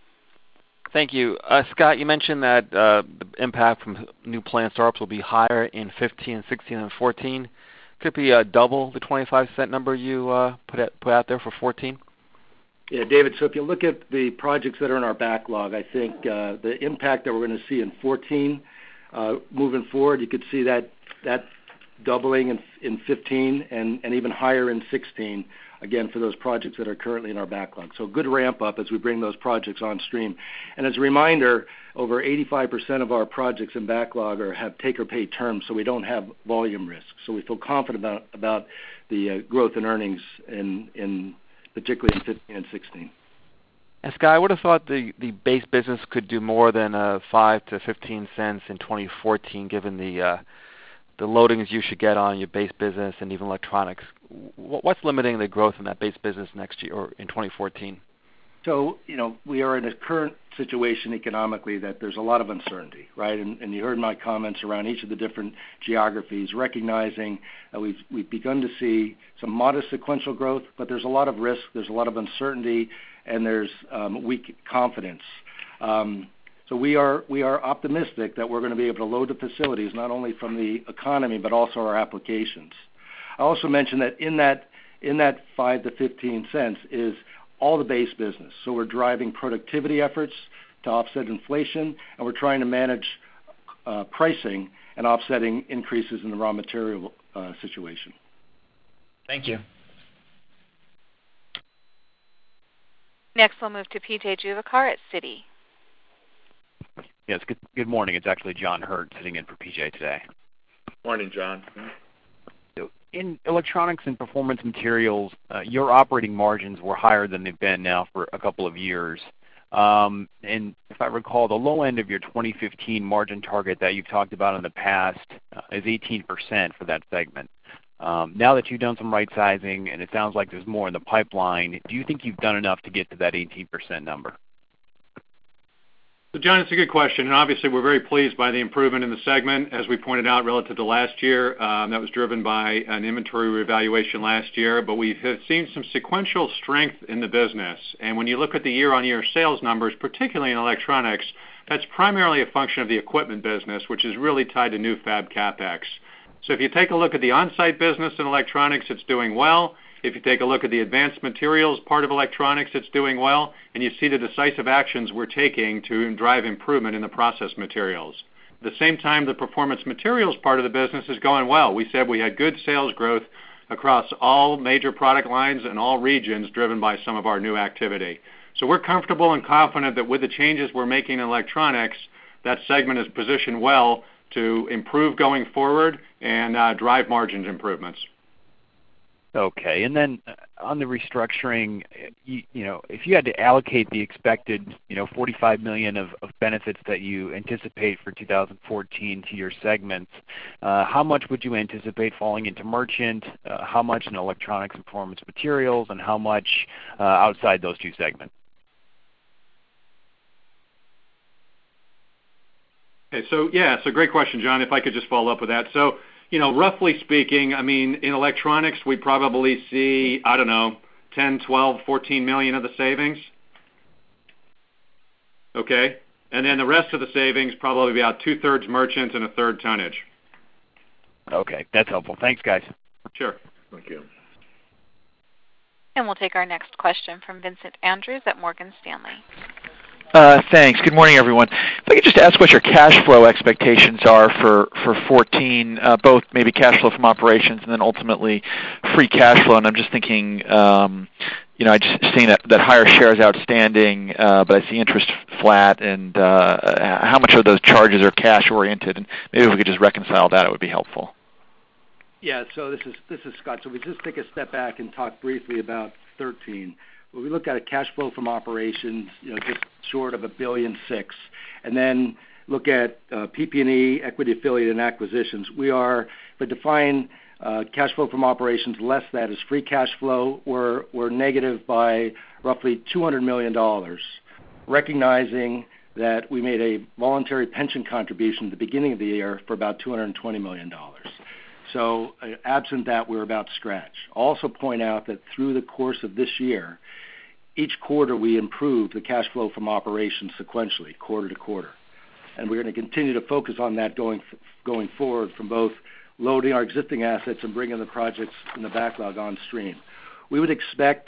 Thank you. Uh, Scott, you mentioned that uh, the impact from new plant startups will be higher in fifteen, sixteen, and fourteen. Could it be uh, double the twenty-five cent number you uh, put, at, put out there for fourteen? Yeah, David, so if you look at the projects that are in our backlog, I think uh, the impact that we're going to see in fourteen, uh, moving forward, you could see that that doubling in, in fifteen and, and even higher in sixteen, again, for those projects that are currently in our backlog. So good ramp up as we bring those projects on stream. And as a reminder, over eighty-five percent of our projects in backlog are, have take-or-pay terms, so we don't have volume risk. So we feel confident about, about the uh, growth in earnings, in, in particularly in fifteen and sixteen. And Scott, I would have thought the, the base business could do more than uh, five to fifteen cents in twenty fourteen, given the uh, the loadings you should get on your base business and even electronics. What's limiting the growth in that base business next year or in twenty fourteen? So, you know, we are in a current situation economically that there's a lot of uncertainty, right? And, and you heard my comments around each of the different geographies, recognizing that we've, we've begun to see some modest sequential growth, but there's a lot of risk, there's a lot of uncertainty, and there's um, weak confidence. Um, so we are we are optimistic that we're going to be able to load the facilities not only from the economy but also our applications. I also mentioned that in that in that five to fifteen cents is all the base business. So we're driving productivity efforts to offset inflation, and we're trying to manage uh, pricing and offsetting increases in the raw material uh, situation. Thank you. Next, we'll move to P J Juvekar at Citi. Yes, good, good morning. It's actually John Hurt sitting in for P J today. Morning, John. in electronics and performance materials, uh, your operating margins were higher than they've been now for a couple of years. Um, and if I recall, the low end of your twenty fifteen margin target that you've talked about in the past uh, is eighteen percent for that segment. Um, now that you've done some right sizing and it sounds like there's more in the pipeline, do you think you've done enough to get to that eighteen percent number? So, John, it's a good question, and obviously we're very pleased by the improvement in the segment. As we pointed out, relative to last year, um, that was driven by an inventory revaluation last year, but we have seen some sequential strength in the business. And when you look at the year-on-year sales numbers, particularly in electronics, that's primarily a function of the equipment business, which is really tied to new fab capex. So if you take a look at the on-site business in electronics, it's doing well. If you take a look at the advanced materials part of electronics, it's doing well, and you see the decisive actions we're taking to drive improvement in the process materials. At the same time, the performance materials part of the business is going well. We said we had good sales growth across all major product lines and all regions driven by some of our new activity. So we're comfortable and confident that with the changes we're making in electronics, that segment is positioned well to improve going forward and uh, drive margin improvements. Okay, and then on the restructuring, you, you know, if you had to allocate the expected, you know, forty-five million dollars of, of benefits that you anticipate for two thousand fourteen to your segments, uh, how much would you anticipate falling into merchant, uh, how much in electronics and performance materials, and how much uh, outside those two segments? Okay, so yeah, it's a great question, John, if I could just follow up with that. So, you know, roughly speaking, I mean, in electronics, we probably see, I don't know, ten, twelve, fourteen million of the savings. Okay? And then the rest of the savings, probably about two-thirds merchant and a third tonnage. Okay, that's helpful. Thanks, guys. Sure. Thank you. And we'll take our next question from Vincent Andrews at Morgan Stanley. Uh, thanks. Good morning, everyone. If I could just ask what your cash flow expectations are for for fourteen, uh, both maybe cash flow from operations and then ultimately free cash flow. And I'm just thinking, um, you know, I just seen that, that higher shares outstanding, uh, but I see interest flat. And uh, how much of those charges are cash oriented? And maybe if we could just reconcile that, it would be helpful. Yeah. So this is this is Scott. So we just take a step back and talk briefly about thirteen. When we look at a cash flow from operations, you know, just short of a billion six, and then look at uh, P P and E, equity affiliate, and acquisitions, we are, but define uh, cash flow from operations less that is free cash flow. We're we're negative by roughly two hundred million dollars, recognizing that we made a voluntary pension contribution at the beginning of the year for about two hundred twenty million dollars. So uh, absent that, we're about scratch. Also point out that through the course of this year, each quarter we improve the cash flow from operations sequentially, quarter to quarter. And we're going to continue to focus on that going going forward from both loading our existing assets and bringing the projects in the backlog on stream. We would expect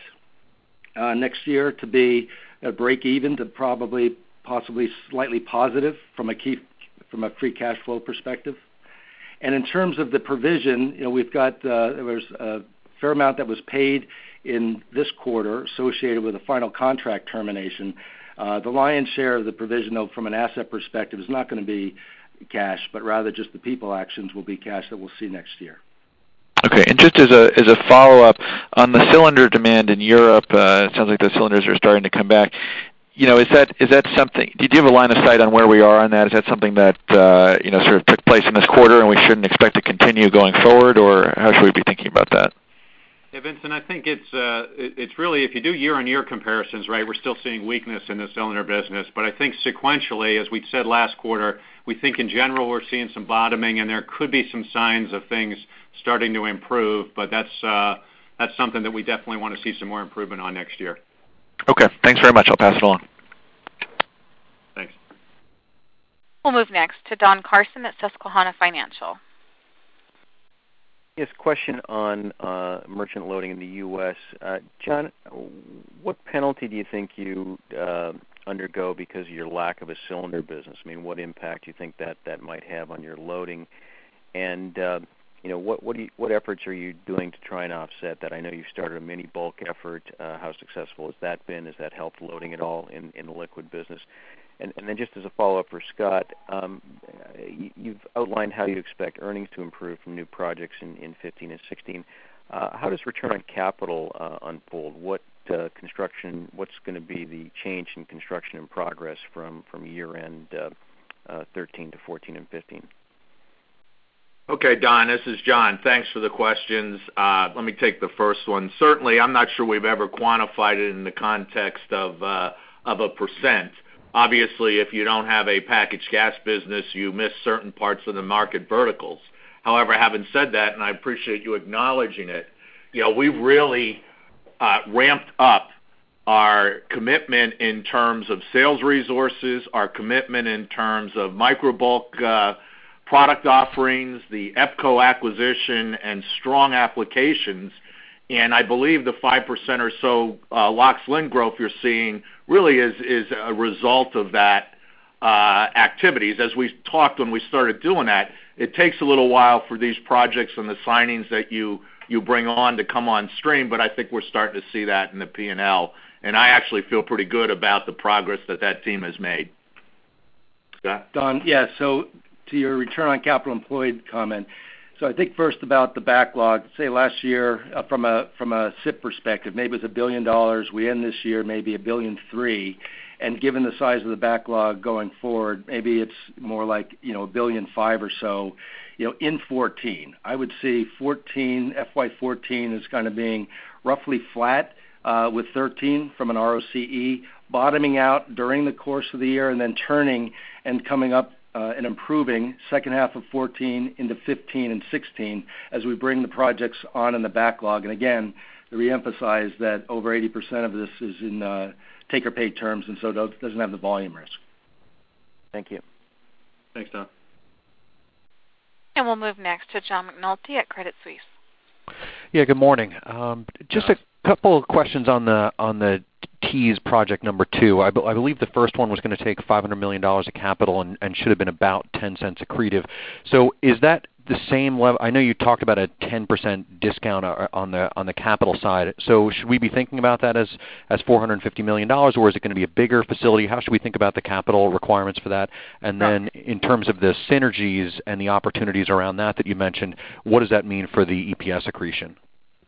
uh, next year to be a break even to probably possibly slightly positive from a key, from a free cash flow perspective. And in terms of the provision, you know, we've got uh, there was a fair amount that was paid in this quarter associated with a final contract termination. Uh, the lion's share of the provision, though, from an asset perspective, is not going to be cash, but rather just the people actions will be cash that we'll see next year. Okay, and just as a as a follow-up, on the cylinder demand in Europe, uh, it sounds like the cylinders are starting to come back. You know, is that is that something, do you have a line of sight on where we are on that? Is that something that, uh, you know, sort of took place in this quarter and we shouldn't expect to continue going forward, or how should we be thinking about that? Yeah, Vincent, I think it's uh, it, it's really, if you do year-on-year comparisons, right, we're still seeing weakness in the cylinder business. But I think sequentially, as we said last quarter, we think in general we're seeing some bottoming, and there could be some signs of things starting to improve. But that's uh, that's something that we definitely want to see some more improvement on next year. Okay, thanks very much. I'll pass it along. Thanks. We'll move next to Don Carson at Susquehanna Financial. Yes, question on uh, merchant loading in the U S. Uh, John, what penalty do you think you uh, undergo because of your lack of a cylinder business? I mean, what impact do you think that, that might have on your loading? And uh, you know, what what, do you, what efforts are you doing to try and offset that? I know you've started a mini bulk effort. Uh, how successful has that been? Has that helped loading at all in, in the liquid business? And, and then just as a follow-up for Scott, um, you've outlined how you expect earnings to improve from new projects in, in fifteen and sixteen. Uh, how does return on capital uh, unfold? What uh, construction? What's going to be the change in construction in progress from from year-end uh, uh, thirteen to fourteen and fifteen? Okay, Don, this is John. Thanks for the questions. Uh, let me take the first one. Certainly, I'm not sure we've ever quantified it in the context of uh, of a percent. Obviously, if you don't have a packaged gas business, you miss certain parts of the market verticals. However, having said that, and I appreciate you acknowledging it, you know, we've really uh, ramped up our commitment in terms of sales resources, our commitment in terms of microbulk uh, product offerings, the EPCO acquisition, and strong applications. And I believe the five percent or so uh, LOX/LIN growth you're seeing really is, is a result of that uh, activities. As we talked when we started doing that, it takes a little while for these projects and the signings that you, you bring on to come on stream, but I think we're starting to see that in the P and L. And I actually feel pretty good about the progress that that team has made. Scott? Don, yeah, so to your return on capital employed comment, so I think first about the backlog. Say last year, uh, from a from a S I P perspective, maybe it was a billion dollars. We end this year maybe a billion three, and given the size of the backlog going forward, maybe it's more like you know a billion five or so. You know, in fourteen, I would see fourteen F Y fourteen is kind of being roughly flat uh, with thirteen from an R O C E, bottoming out during the course of the year, and then turning and coming up. Uh, and improving second half of fourteen into fifteen and sixteen as we bring the projects on in the backlog. And again, to reemphasize that over eighty percent of this is in uh, take-or-pay terms, and so it doesn't have the volume risk. Thank you. Thanks, Don. And we'll move next to John McNulty at Credit Suisse. Yeah, good morning. Um, just a couple of questions on the on the Tease project number two. I, be, I believe the first one was going to take five hundred million dollars of capital and, and should have been about ten cents accretive. So is that the same level? I know you talked about a ten percent discount on the on the capital side. So should we be thinking about that as, as four hundred fifty million dollars, or is it going to be a bigger facility? How should we think about the capital requirements for that? And then in terms of the synergies and the opportunities around that that you mentioned, what does that mean for the E P S accretion?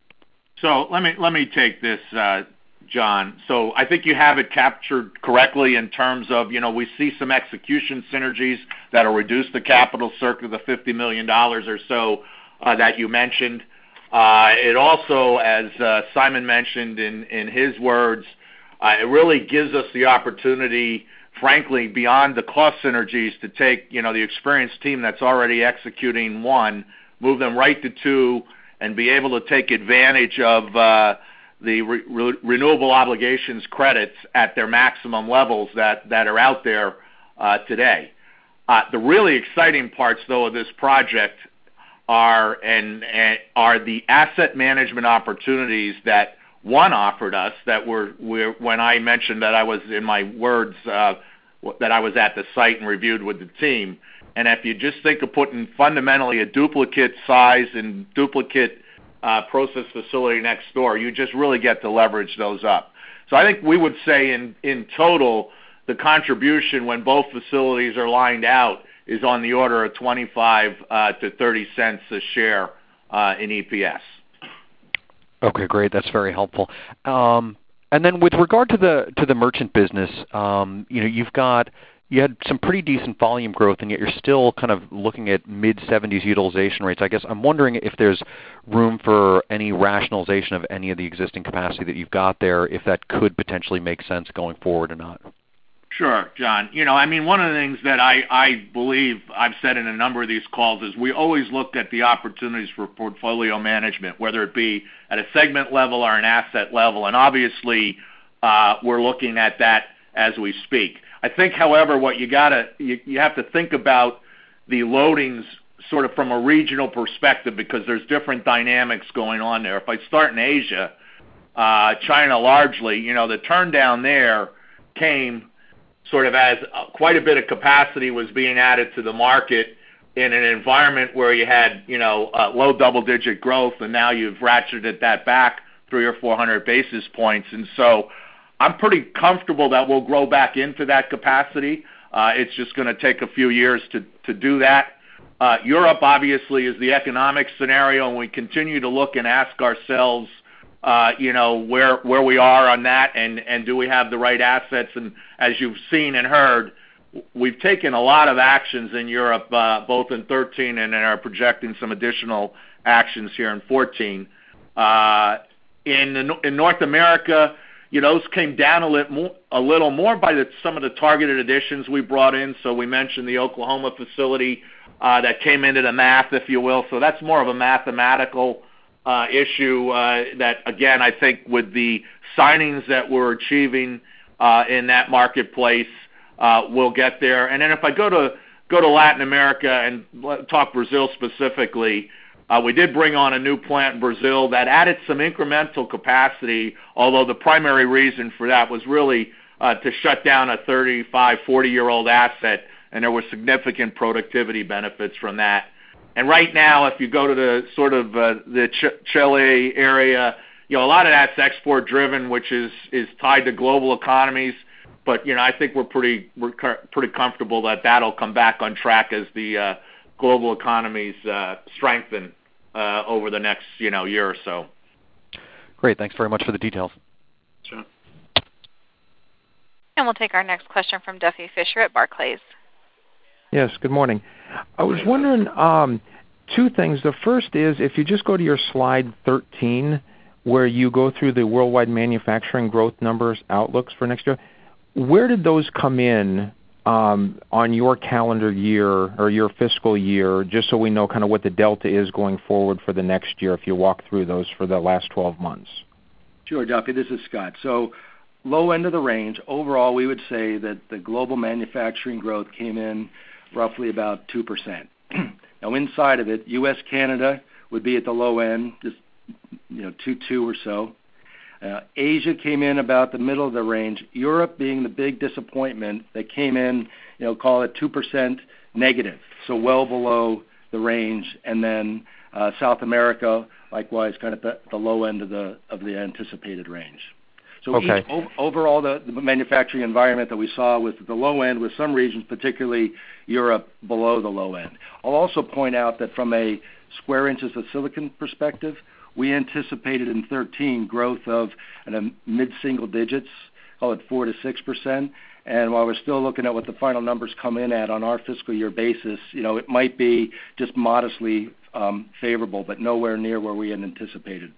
So let me let me take this, uh, John. So I think you have it captured correctly in terms of, you know, we see some execution synergies that will reduce the capital circa the fifty million dollars or so uh, that you mentioned. Uh, it also, as uh, Simon mentioned in, in his words, uh, it really gives us the opportunity, frankly, beyond the cost synergies to take, you know, the experienced team that's already executing one, move them right to two, and be able to take advantage of uh, the re- re- renewable obligations credits at their maximum levels that, that are out there uh, today. Uh, the really exciting parts, though, of this project are and, and are the asset management opportunities that one offered us. That were, were when I mentioned that I was in my words uh, that I was at the site and reviewed with the team. And if you just think of putting fundamentally a duplicate size and duplicate uh, process facility next door, you just really get to leverage those up. So I think we would say in, in total, the contribution when both facilities are lined out is on the order of twenty-five uh, to thirty cents a share uh, in E P S. Okay, great. That's very helpful. Um, and then with regard to the to the merchant business, um, you know, you've got you had some pretty decent volume growth, and yet you're still kind of looking at mid seventies utilization rates. I guess I'm wondering if there's room for any rationalization of any of the existing capacity that you've got there, if that could potentially make sense going forward or not. Sure, John. You know, I mean, one of the things that I, I believe I've said in a number of these calls is we always look at the opportunities for portfolio management, whether it be at a segment level or an asset level, and obviously uh, we're looking at that as we speak. I think, however, what you gotta you, you have to think about the loadings sort of from a regional perspective because there's different dynamics going on there. If I start in Asia, uh, China largely, you know, the turn down there came sort of as uh, quite a bit of capacity was being added to the market in an environment where you had, you know, uh, low double-digit growth, and now you've ratcheted that back three or four hundred basis points. And so I'm pretty comfortable that we'll grow back into that capacity. Uh, it's just going to take a few years to, to do that. Uh, Europe, obviously, is the economic scenario, and we continue to look and ask ourselves, uh, you know, where where we are on that, and, and do we have the right assets. And as you've seen and heard, we've taken a lot of actions in Europe, uh, both in thirteen and are projecting some additional actions here in fourteen. Uh, in, in North America, you know, those came down a little more, a little more by the, some of the targeted additions we brought in. So we mentioned the Oklahoma facility uh, that came into the math, if you will. So that's more of a mathematical uh, issue uh, that, again, I think with the signings that we're achieving uh, in that marketplace, uh, we'll get there. And then if I go to go to Latin America and talk Brazil specifically, Uh, we did bring on a new plant in Brazil that added some incremental capacity, although the primary reason for that was really uh, to shut down a thirty-five, forty-year-old asset, and there were significant productivity benefits from that. And right now, if you go to the sort of uh, the Ch- Chile area, you know, a lot of that's export-driven, which is, is tied to global economies. But, you know, I think we're pretty we're pretty comfortable that that'll come back on track as the uh, global economies uh, strengthen uh, over the next, you know, year or so. Great. Thanks very much for the details. Sure. And we'll take our next question from Duffy Fisher at Barclays. Yes, good morning. I was wondering um, two things. The first is if you just go to your slide thirteen, where you go through the worldwide manufacturing growth numbers outlooks for next year, where did those come in um, on your calendar year or your fiscal year, just so we know kind of what the delta is going forward for the next year if you walk through those for the last twelve months? Sure, Duffy. This is Scott. So low end of the range, overall we would say that the global manufacturing growth came in roughly about two percent. Now inside of it, U S Canada would be at the low end, just you know, two two or so. Uh, Asia came in about the middle of the range. Europe being the big disappointment that came in, you know, call it two percent negative, so well below the range. And then uh, South America, likewise, kind of the, the low end of the of the anticipated range. So okay. each, o- overall, the, the manufacturing environment that we saw was the low end, with some regions, particularly Europe, below the low end. I'll also point out that from a square inches of silicon perspective, we anticipated in thirteen growth of in a mid-single digits, call it four to six percent. And while we're still looking at what the final numbers come in at on our fiscal year basis, you know, it might be just modestly um, favorable, but nowhere near where we had anticipated.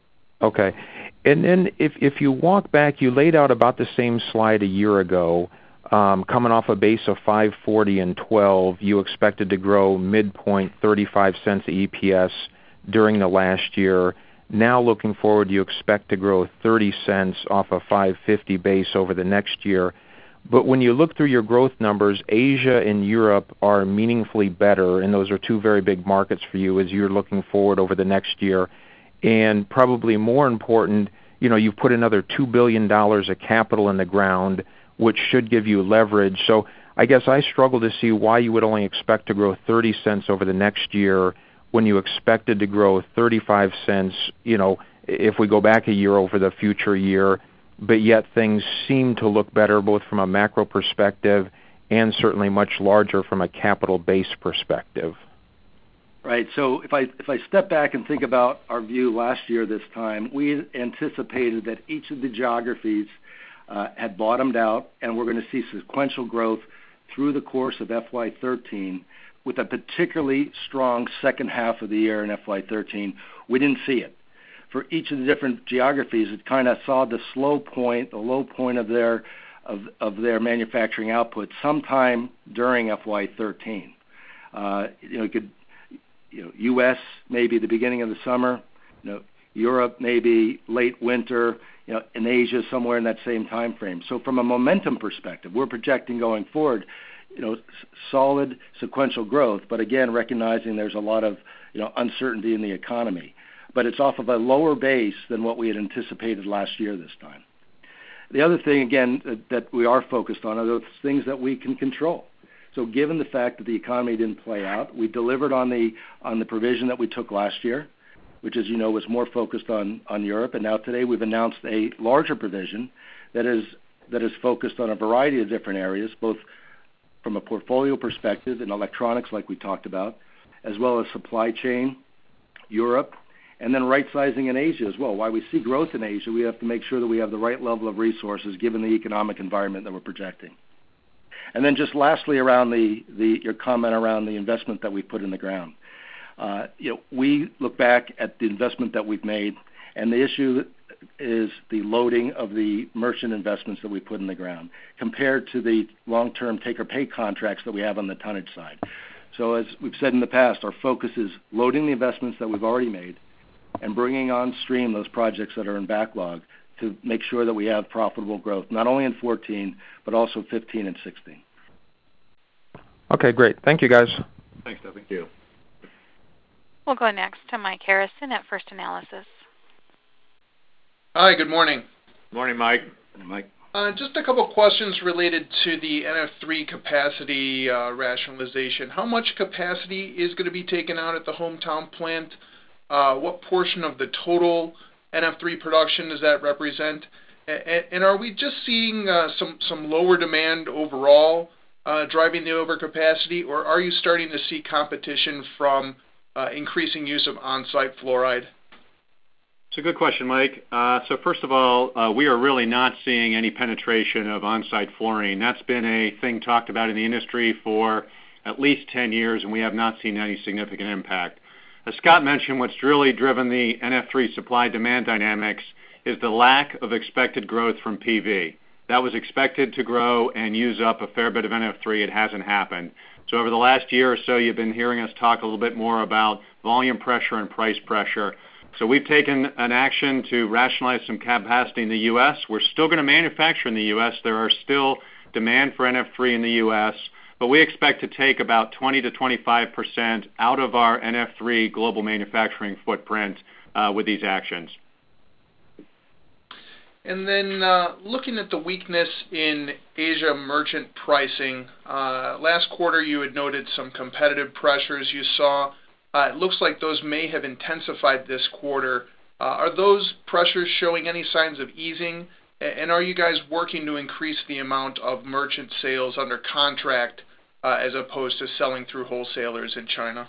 Okay. And then if if you walk back, you laid out about the same slide a year ago. Um, coming off a base of five forty and twelve, you expected to grow midpoint thirty-five cents E P S during the last year. Now looking forward, you expect to grow thirty cents off a five fifty base over the next year. But when you look through your growth numbers, Asia and Europe are meaningfully better, and those are two very big markets for you as you're looking forward over the next year. And probably more important, you know, you've put another two billion dollars of capital in the ground, which should give you leverage. So I guess I struggle to see why you would only expect to grow thirty cents over the next year when you expected to grow thirty-five cents, you know, if we go back a year over the future year, but yet things seem to look better both from a macro perspective and certainly much larger from a capital base perspective. Right. So if I if I step back and think about our view last year this time, we anticipated that each of the geographies uh, had bottomed out, and we're going to see sequential growth through the course of F Y thirteen, with a particularly strong second half of the year in F Y thirteen. We didn't see it. For each of the different geographies, it kind of saw the slow point, the low point of their of, of their manufacturing output sometime during F Y thirteen. Uh, you know, you could, you know, U S maybe the beginning of the summer, you know, Europe maybe late winter, you know, in Asia somewhere in that same time frame. So from a momentum perspective, we're projecting going forward, you know, s- solid sequential growth, but again, recognizing there's a lot of, you know, uncertainty in the economy. But it's off of a lower base than what we had anticipated last year this time. The other thing, again, that, that we are focused on are those things that we can control. So given the fact that the economy didn't play out, we delivered on the on the provision that we took last year, which, as you know, was more focused on, on Europe. And now today we've announced a larger provision that is that is focused on a variety of different areas, both from a portfolio perspective in electronics, like we talked about, as well as supply chain, Europe, and then right-sizing in Asia as well. While we see growth in Asia, we have to make sure that we have the right level of resources given the economic environment that we're projecting. And then just lastly, around the, the your comment around the investment that we put in the ground. Uh, you know, we look back at the investment that we've made, and the issue is the loading of the merchant investments that we put in the ground compared to the long-term take-or-pay contracts that we have on the tonnage side. So as we've said in the past, our focus is loading the investments that we've already made and bringing on stream those projects that are in backlog to make sure that we have profitable growth, not only in fourteen, but also fifteen and sixteen. Okay, great. Thank you, guys. Thanks, Duffy. Thank you. We'll go next to Mike Harrison at First Analysis. Hi, good morning. Morning, Mike. Morning, Mike. Uh, just a couple questions related to the N F three capacity uh, rationalization. How much capacity is going to be taken out at the hometown plant? Uh, what portion of the total N F three production does that represent? And, and are we just seeing uh, some, some lower demand overall uh, driving the overcapacity, or are you starting to see competition from uh, increasing use of on-site fluoride? It's a good question, Mike. Uh, so first of all, uh, we are really not seeing any penetration of on-site fluorine. That's been a thing talked about in the industry for at least ten years, and we have not seen any significant impact. As Scott mentioned, what's really driven the N F three supply-demand dynamics is the lack of expected growth from P V. That was expected to grow and use up a fair bit of N F three. It hasn't happened. So over the last year or so, you've been hearing us talk a little bit more about volume pressure and price pressure. So we've taken an action to rationalize some capacity in the U S. We're still going to manufacture in the U S. There are still demand for N F three in the U S, but we expect to take about twenty to twenty-five percent out of our N F three global manufacturing footprint uh, with these actions. And then uh, looking at the weakness in Asia merchant pricing, uh, last quarter you had noted some competitive pressures you saw. Uh, it looks like those may have intensified this quarter. Uh, are those pressures showing any signs of easing? And are you guys working to increase the amount of merchant sales under contract uh, as opposed to selling through wholesalers in China?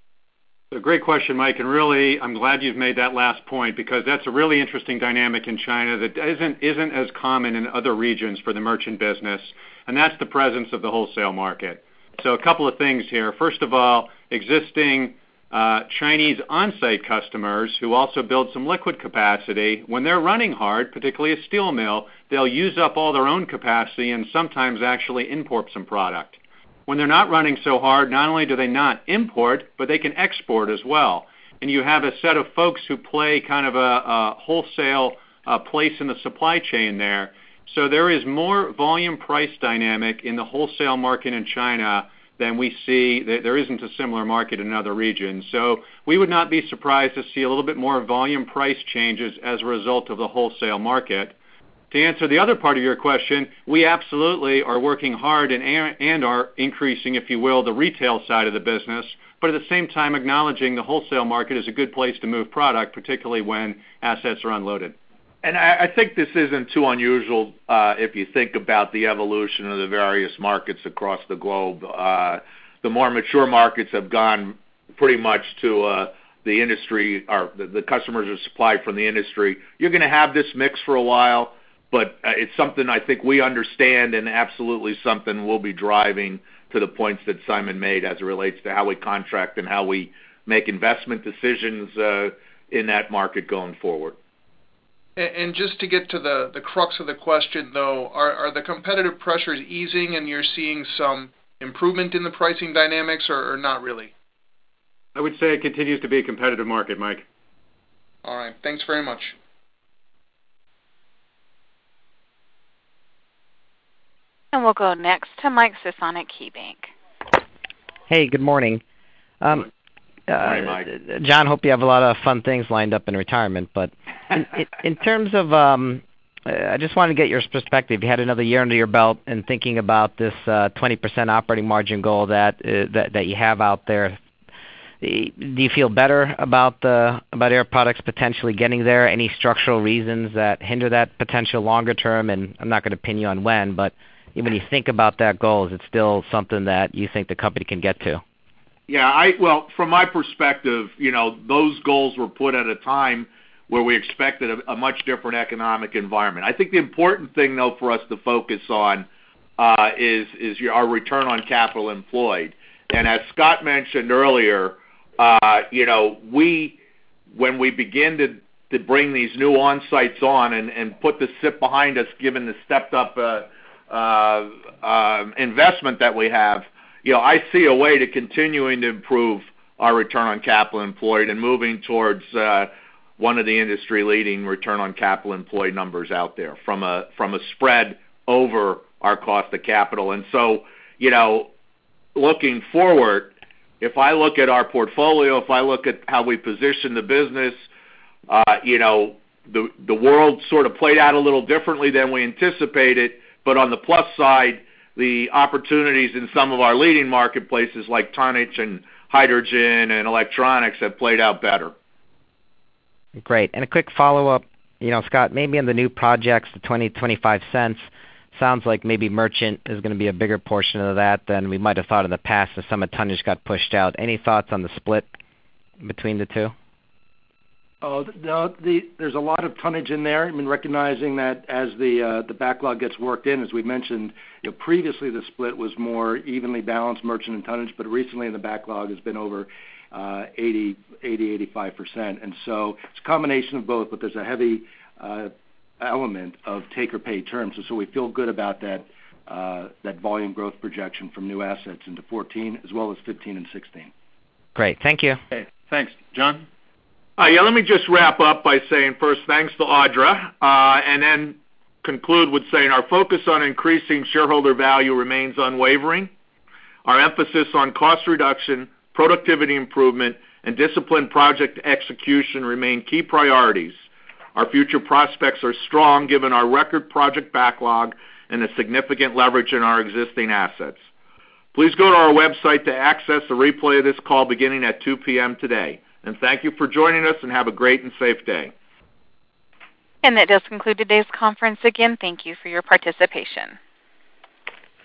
A great question, Mike, and really I'm glad you've made that last point because that's a really interesting dynamic in China that isn't, isn't as common in other regions for the merchant business, and that's the presence of the wholesale market. So a couple of things here. First of all, existing Uh, Chinese on-site customers who also build some liquid capacity, when they're running hard, particularly a steel mill, they'll use up all their own capacity and sometimes actually import some product. When they're not running so hard, not only do they not import, but they can export as well. And you have a set of folks who play kind of a, a wholesale uh, place in the supply chain there. So there is more volume price dynamic in the wholesale market in China than we see. There isn't a similar market in other regions. So we would not be surprised to see a little bit more volume price changes as a result of the wholesale market. To answer the other part of your question, we absolutely are working hard and, and are increasing, if you will, the retail side of the business, but at the same time acknowledging the wholesale market is a good place to move product, particularly when assets are unloaded. And I, I think this isn't too unusual uh, if you think about the evolution of the various markets across the globe. Uh, the more mature markets have gone pretty much to uh, the industry, or the, the customers are supplied from the industry. You're going to have this mix for a while, but uh, it's something I think we understand and absolutely something we'll be driving to the points that Simon made as it relates to how we contract and how we make investment decisions uh, in that market going forward. And just to get to the, the crux of the question, though, are, are the competitive pressures easing and you're seeing some improvement in the pricing dynamics, or, or not really? I would say it continues to be a competitive market, Mike. All right. Thanks very much. And we'll go next to Mike Sison at KeyBank. Hey, good morning. Um, Uh, Mike. John, hope you have a lot of fun things lined up in retirement. But in, in, in terms of um, I just wanted to get your perspective. You had another year under your belt, and thinking about this uh, twenty percent operating margin goal that, uh, that that you have out there. Do you feel better about the about Air Products potentially getting there? Any structural reasons that hinder that potential longer term? And I'm not going to pin you on when, but when you think about that goal, is it still something that you think the company can get to? Yeah, I well, from my perspective, you know, those goals were put at a time where we expected a, a much different economic environment. I think the important thing, though, for us to focus on uh, is is your, our return on capital employed. And as Scott mentioned earlier, uh, you know, we when we begin to to bring these new on-sites on and, and put the S I P behind us, given the stepped-up uh, uh, uh, investment that we have, you know, I see a way to continuing to improve our return on capital employed and moving towards uh, one of the industry-leading return on capital employed numbers out there from a from a spread over our cost of capital. And so, you know, looking forward, if I look at our portfolio, if I look at how we position the business, uh, you know, the the world sort of played out a little differently than we anticipated. But on the plus side, the opportunities in some of our leading marketplaces like tonnage and hydrogen and electronics have played out better. Great. And a quick follow-up, you know, Scott, maybe in the new projects, the twenty, twenty-five cents, sounds like maybe merchant is going to be a bigger portion of that than we might have thought in the past as some of the tonnage got pushed out. Any thoughts on the split between the two? Oh, no, the, there's a lot of tonnage in there. I mean, recognizing that as the uh, the backlog gets worked in, as we mentioned, you know, previously the split was more evenly balanced merchant and tonnage, but recently in the backlog has been over uh, eighty, eighty-five percent. And so it's a combination of both, but there's a heavy uh, element of take-or-pay terms. So, so we feel good about that uh, that volume growth projection from new assets into fourteen as well as fifteen and sixteen. Great. Thank you. Okay, thanks. John? Uh, yeah, let me just wrap up by saying first thanks to Audra, uh, and then conclude with saying our focus on increasing shareholder value remains unwavering. Our emphasis on cost reduction, productivity improvement, and disciplined project execution remain key priorities. Our future prospects are strong given our record project backlog and the significant leverage in our existing assets. Please go to our website to access a replay of this call beginning at two p.m. today. And thank you for joining us, and have a great and safe day. And that does conclude today's conference. Again, thank you for your participation.